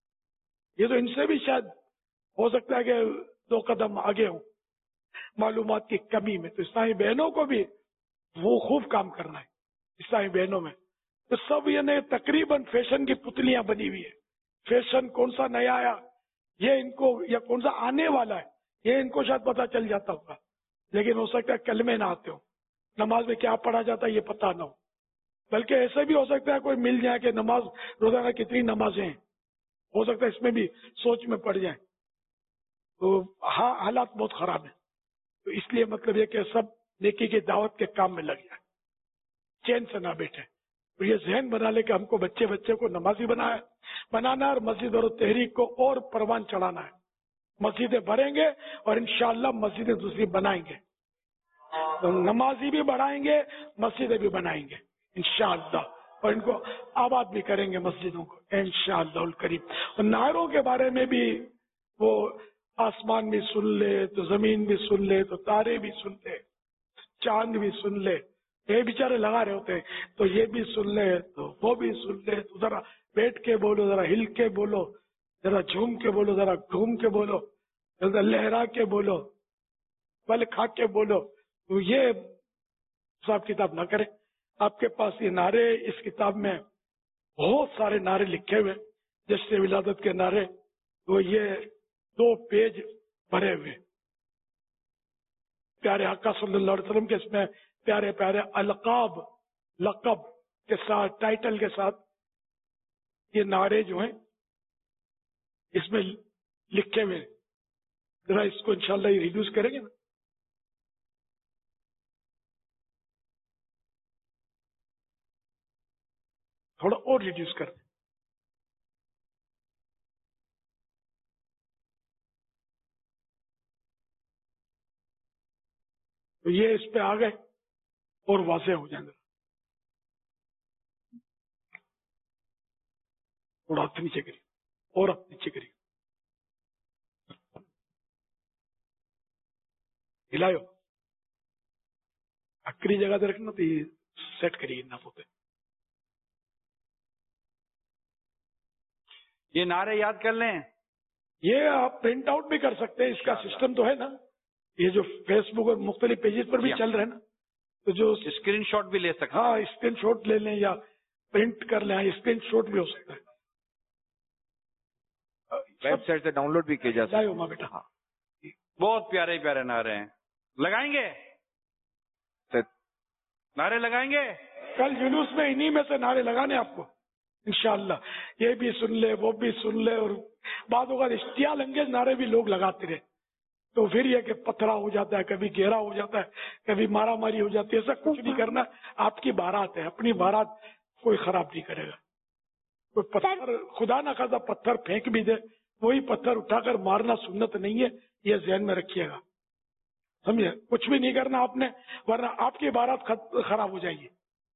ये तो इनसे भी शायद हो सकता है कि 2 कदम आगे हो मालूमात की कमी में। तो इस्लामी बहनों को भी वो खूब काम करना है। इस्लामी बहनों में तो सब ये नए तकरीबन फैशन की पुतलियां बनी हुई है। फैशन कौन सा नया आया ये इनको, या कौन सा आने वाला है ये इनको शायद पता चल जाता होगा, लेकिन हो सकता है कलमे ना आते हो, नमाज में क्या पढ़ा जाता है ये पता ना हो। बल्कि ऐसे भी हो सकता है कोई मिल जाए कि नमाज रोजाना कितनी नमाजें हैं, हो सकता है इसमें भी सोच में पड़ जाए। तो हाँ, हालात बहुत खराब है। तो इसलिए मतलब ये कि सब नेकी की दावत के काम में लग जाए, चैन से ना बैठे। तो ये जहन बना ले कि हमको बच्चे को नमाजी बनाना है और मस्जिद और तहरीक को और परवान चढ़ाना है। मस्जिदें भरेंगे और इंशाअल्लाह मस्जिदें दूसरी बनाएंगे, तो नमाजी भी बढ़ाएंगे, मस्जिदें भी बनाएंगे इंशाअल्लाह, और इनको आबाद भी करेंगे मस्जिदों को इंशाअल्लाह करीम। और नारों के बारे में भी वो आसमान भी सुन ले तो जमीन भी सुन ले तो तारे भी सुन ले, चांद भी सुन ले, ये बेचारे लगा रहे होते हैं, तो ये भी सुन ले तो वो भी सुन ले। तो जरा बैठ के बोलो, जरा हिल के बोलो, जरा झूम के बोलो, जरा घूम के बोलो, जरा लहरा के बोलो, पल खा के बोलो। तो ये हिसाब किताब ना करें। आपके पास ये नारे, इस किताब में बहुत सारे नारे लिखे हुए, जैसे विलादत के नारे, तो ये 2 पेज भरे हुए प्यारे आका सल्लल्लाहु अलैहि वसल्लम के। इसमें प्यारे प्यारे अलकाब, लकब के साथ, टाइटल के साथ ये नारे जो हैं इसमें लिखे हुए। जरा इसको इंशाल्लाह रिड्यूस करेंगे ना। थोड़ा और रिड्यूस कर दें। तो ये इस पे आ गए और वाज़ेह हो जाएंगे। थोड़ा हाथ नीचे करिए और हाथ नीचे करिए, हिलायो, अक्री जगह पे रखना, तो ये सेट करिए ना होते। ये नारे याद कर लें, ये आप प्रिंट आउट भी कर सकते हैं, इसका सिस्टम तो है ना, ये जो फेसबुक और मुख्तलिफ पेजेस पर भी चल रहे हैं ना, तो जो स्क्रीनशॉट भी ले सकते हैं। हाँ, स्क्रीनशॉट ले लें या प्रिंट कर लें, स्क्रीनशॉट भी हो सकता है, वेबसाइट से डाउनलोड भी किया जा सकता है। बेटा हाँ, बहुत प्यारे प्यारे नारे हैं, लगाएंगे नारे लगाएंगे। कल जुलूस में इन्हीं में से नारे लगाने आपको इंशाअल्लाह। ये भी सुन ले, वो भी सुन ले, और बाद होगा इश्तियाल अंगेज नारे भी लोग लगाते रहे, तो फिर ये कि पथरा हो जाता है, कभी गहरा हो जाता है, कभी मारा मारी हो जाती है। ऐसा कुछ नहीं करना, आपकी बारात है, अपनी बारात कोई खराब नहीं करेगा। कोई पत्थर, खुदा ना खासा पत्थर फेंक भी दे, वही पत्थर उठाकर मारना सुन्नत नहीं है, ये ध्यान में रखिएगा, समझे। कुछ भी नहीं करना आपने, वरना आपकी बारात खराब हो जाएगी।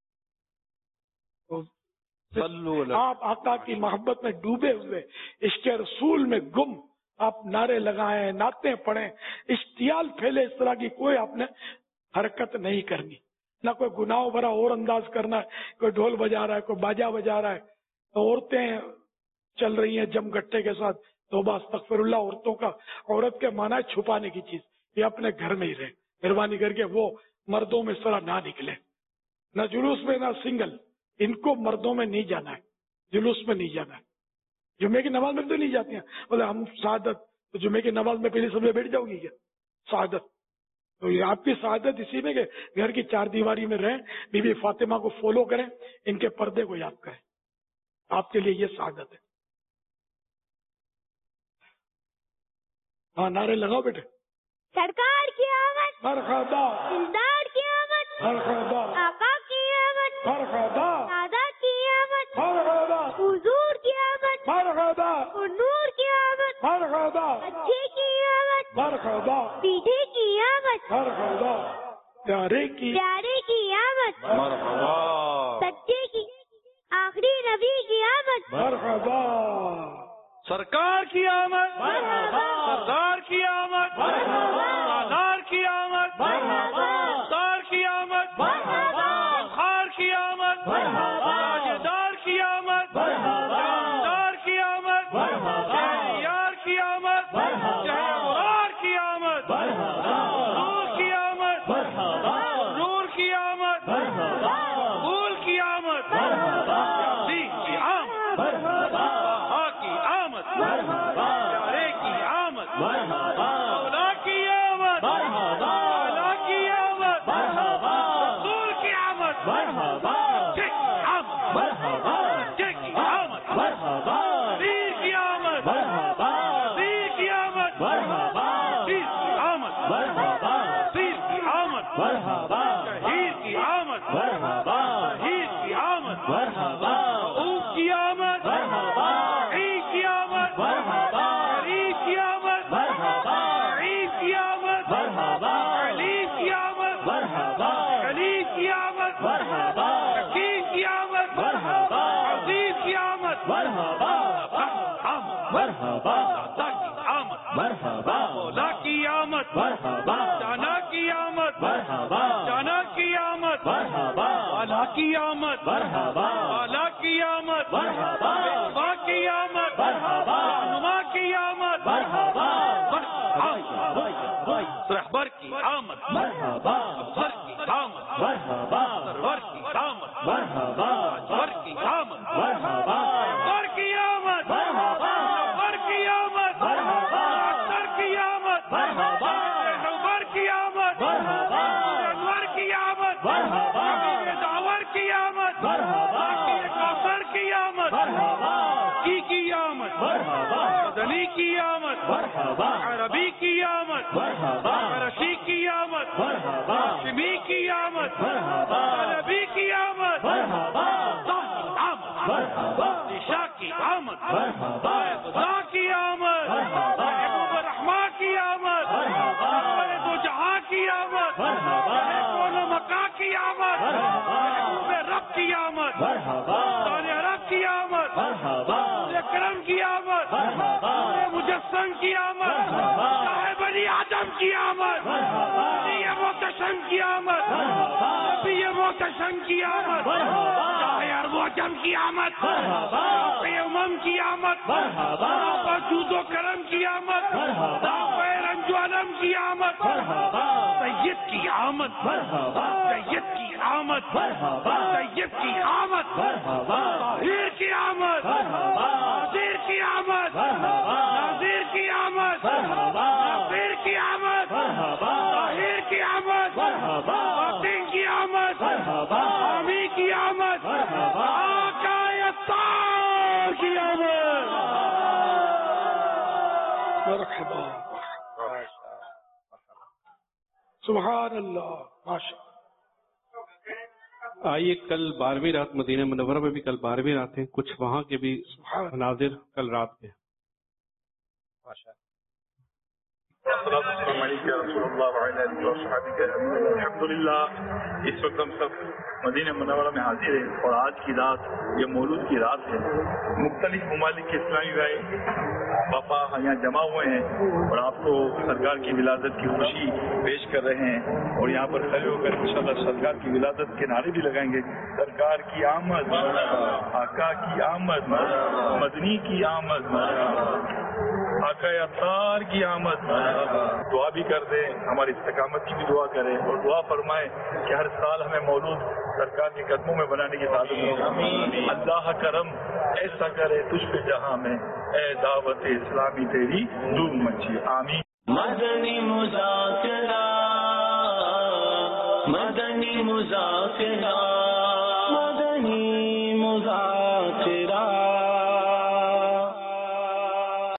तो आप आका की मोहब्बत में डूबे हुए, इश्क़े रसूल में गुम, आप नारे लगाएं, नाते पढ़ें, इश्तियाल फैले, इस तरह की कोई आपने हरकत नहीं करनी, ना कोई गुनाह भरा और अंदाज करना है, कोई ढोल बजा रहा है, कोई बाजा बजा रहा है, तो औरतें चल रही हैं जमगट्टे के साथ, तौबा अस्तगफिरुल्लाह। औरतों का, औरत के माना है छुपाने की चीज, ये अपने घर में ही रहे, मेहरबानी करके वो मर्दों में इस तरह ना निकले, ना जुलूस में ना सिंगल, इनको मर्दों में नहीं जाना है, जुलूस में नहीं जाना है। जुम्मे की नमाज में तो नहीं जाती हैं, बोले हम शहादत, तो जुम्मे की नमाज में पहले सब बैठ जाओगी क्या शहादत? तो ये आपकी शहादत इसी में कि घर की 4 दीवारी में रहें, बीबी फातिमा को फॉलो करें, इनके पर्दे को याद करें, आपके लिए ये शहादत है। हाँ, नारे लगाओ बेटे। सरकार की आमद, मरहबा, दिलदार की आमद, मरहबा, आका की आमद, मरहबा, दादा की आमद, मरहबा, हुजूर की आमद, मरहबा, और नूर की आमद, मरहबा, अच्छे की आमद, मरहबा, सीधे की आमद, मरहबा, प्यारे की आमद, मरहबा, सच्चे की, आखिरी नबी की आमद, मरहबा, सरकार की आमद, सरदार की आमद, सरदार की आमद, सरदार की आमद, खार की आमद, राजेदार की आमद, जानदार की आमद, यार की आमद, जहरार की आमद, नूर की आमद, नूर की आमद, फूल की आमद, दी की आमद, प्यारे की आमद, मौला की आमद, आला की आमद, रसूल की आमद, जय की आमद, जय की आमद, वीर की आमद। مرحبا مرحبا مرحبا مولا کی آمد مرحبا جانا کی آمد مرحبا جانا کی آمد مرحبا والا کی آمد مرحبا والا کی آمد مرحبا با کی آمد مرحبا نما کی آمد مرحبا رہبر کی آمد مرحبا سر کی آمد مرحبا سرور کی آمد مرحبا سر کی آمد مرحبا سر کی آمد مرحبا سر کی آمد مرحبا سر کی آمد مرحبا رہبر کی آمد مرحبا انور کی آمد مرحبا داور کی آمد مرحبا کافر کی آمد مرحبا کی آمد مرحبا مدنی کی آمد مرحبا عربی کی آمد مرحبا رشی کی آمد مرحبا ہاشمی کی آمد مرحبا عربی کی آمد مرحبا مرحبا عشاء کی آمد مرحبا خدا کی آمد مرحبا محبوب الرحمن کی آمد مرحبا دو جہاں کی آمد مرحبا کون مکہ کی آمد مرحبا محبوب رب کی آمد مرحبا سان عرب کی آمد مرحبا اکرم کی آمد مرحبا مجسم کی آمد مرحبا صاحب بنی آدم کی آمد مرحبا نبی محتشم کی آمد مرحبا نبی محتشم کی آمد مرحبا عرب و عجم کی آمد مرحبا امم کی آمد مرحبا جود و کرم کی آمد مرحبا رنج و علم کی آمد مرحبا سید کی آمد مرحبا سید کی آمد مرحبا سید کی آمد مرحبا طاہر کی آمد مرحبا ناظر کی آمد مرحبا ناظر کی آمد مرحبا ناظر کی آمد مرحبا طاہر کی آمد مرحبا باطن کی آمد مرحبا حامی کی آمد مرحبا آقا یسار کی آمد مرحبا سبحان اللہ ماشاء آئیے کل 12ویں رات مدینہ منورہ میں بھی کل 12ویں رات ہیں، کچھ وہاں کے بھی مناظر کل رات کے الحمدللہ اس وقت ہم سب مدینہ منورہ میں حاضر ہیں اور آج کی رات یہ مولود کی رات ہے۔ مختلف ممالک کے اسلامی بھائی باپا یہاں جمع ہوئے ہیں اور آپ کو سرکار کی ولادت کی خوشی پیش کر رہے ہیں اور یہاں پر کھڑے ہو کر انشاءاللہ سرکار کی ولادت کے نعرے بھی لگائیں گے۔ سرکار کی آمد، آقا کی آمد، مدنی کی آمد، آقا اطہار کی آمد۔ دعا بھی کر دیں، ہماری استقامت کی بھی دعا کریں اور دعا فرمائیں کہ ہر سال ہمیں مولود سرکار کے قدموں میں بنانے کی تعلق ہو۔ اللہ کرم ایسا کرے تجھ پہ جہاں میں، اے دعوت اسلامی تیری دھوم مچی، آمین۔ مدنی مذاکرہ مدنی مذاکرہ مدنی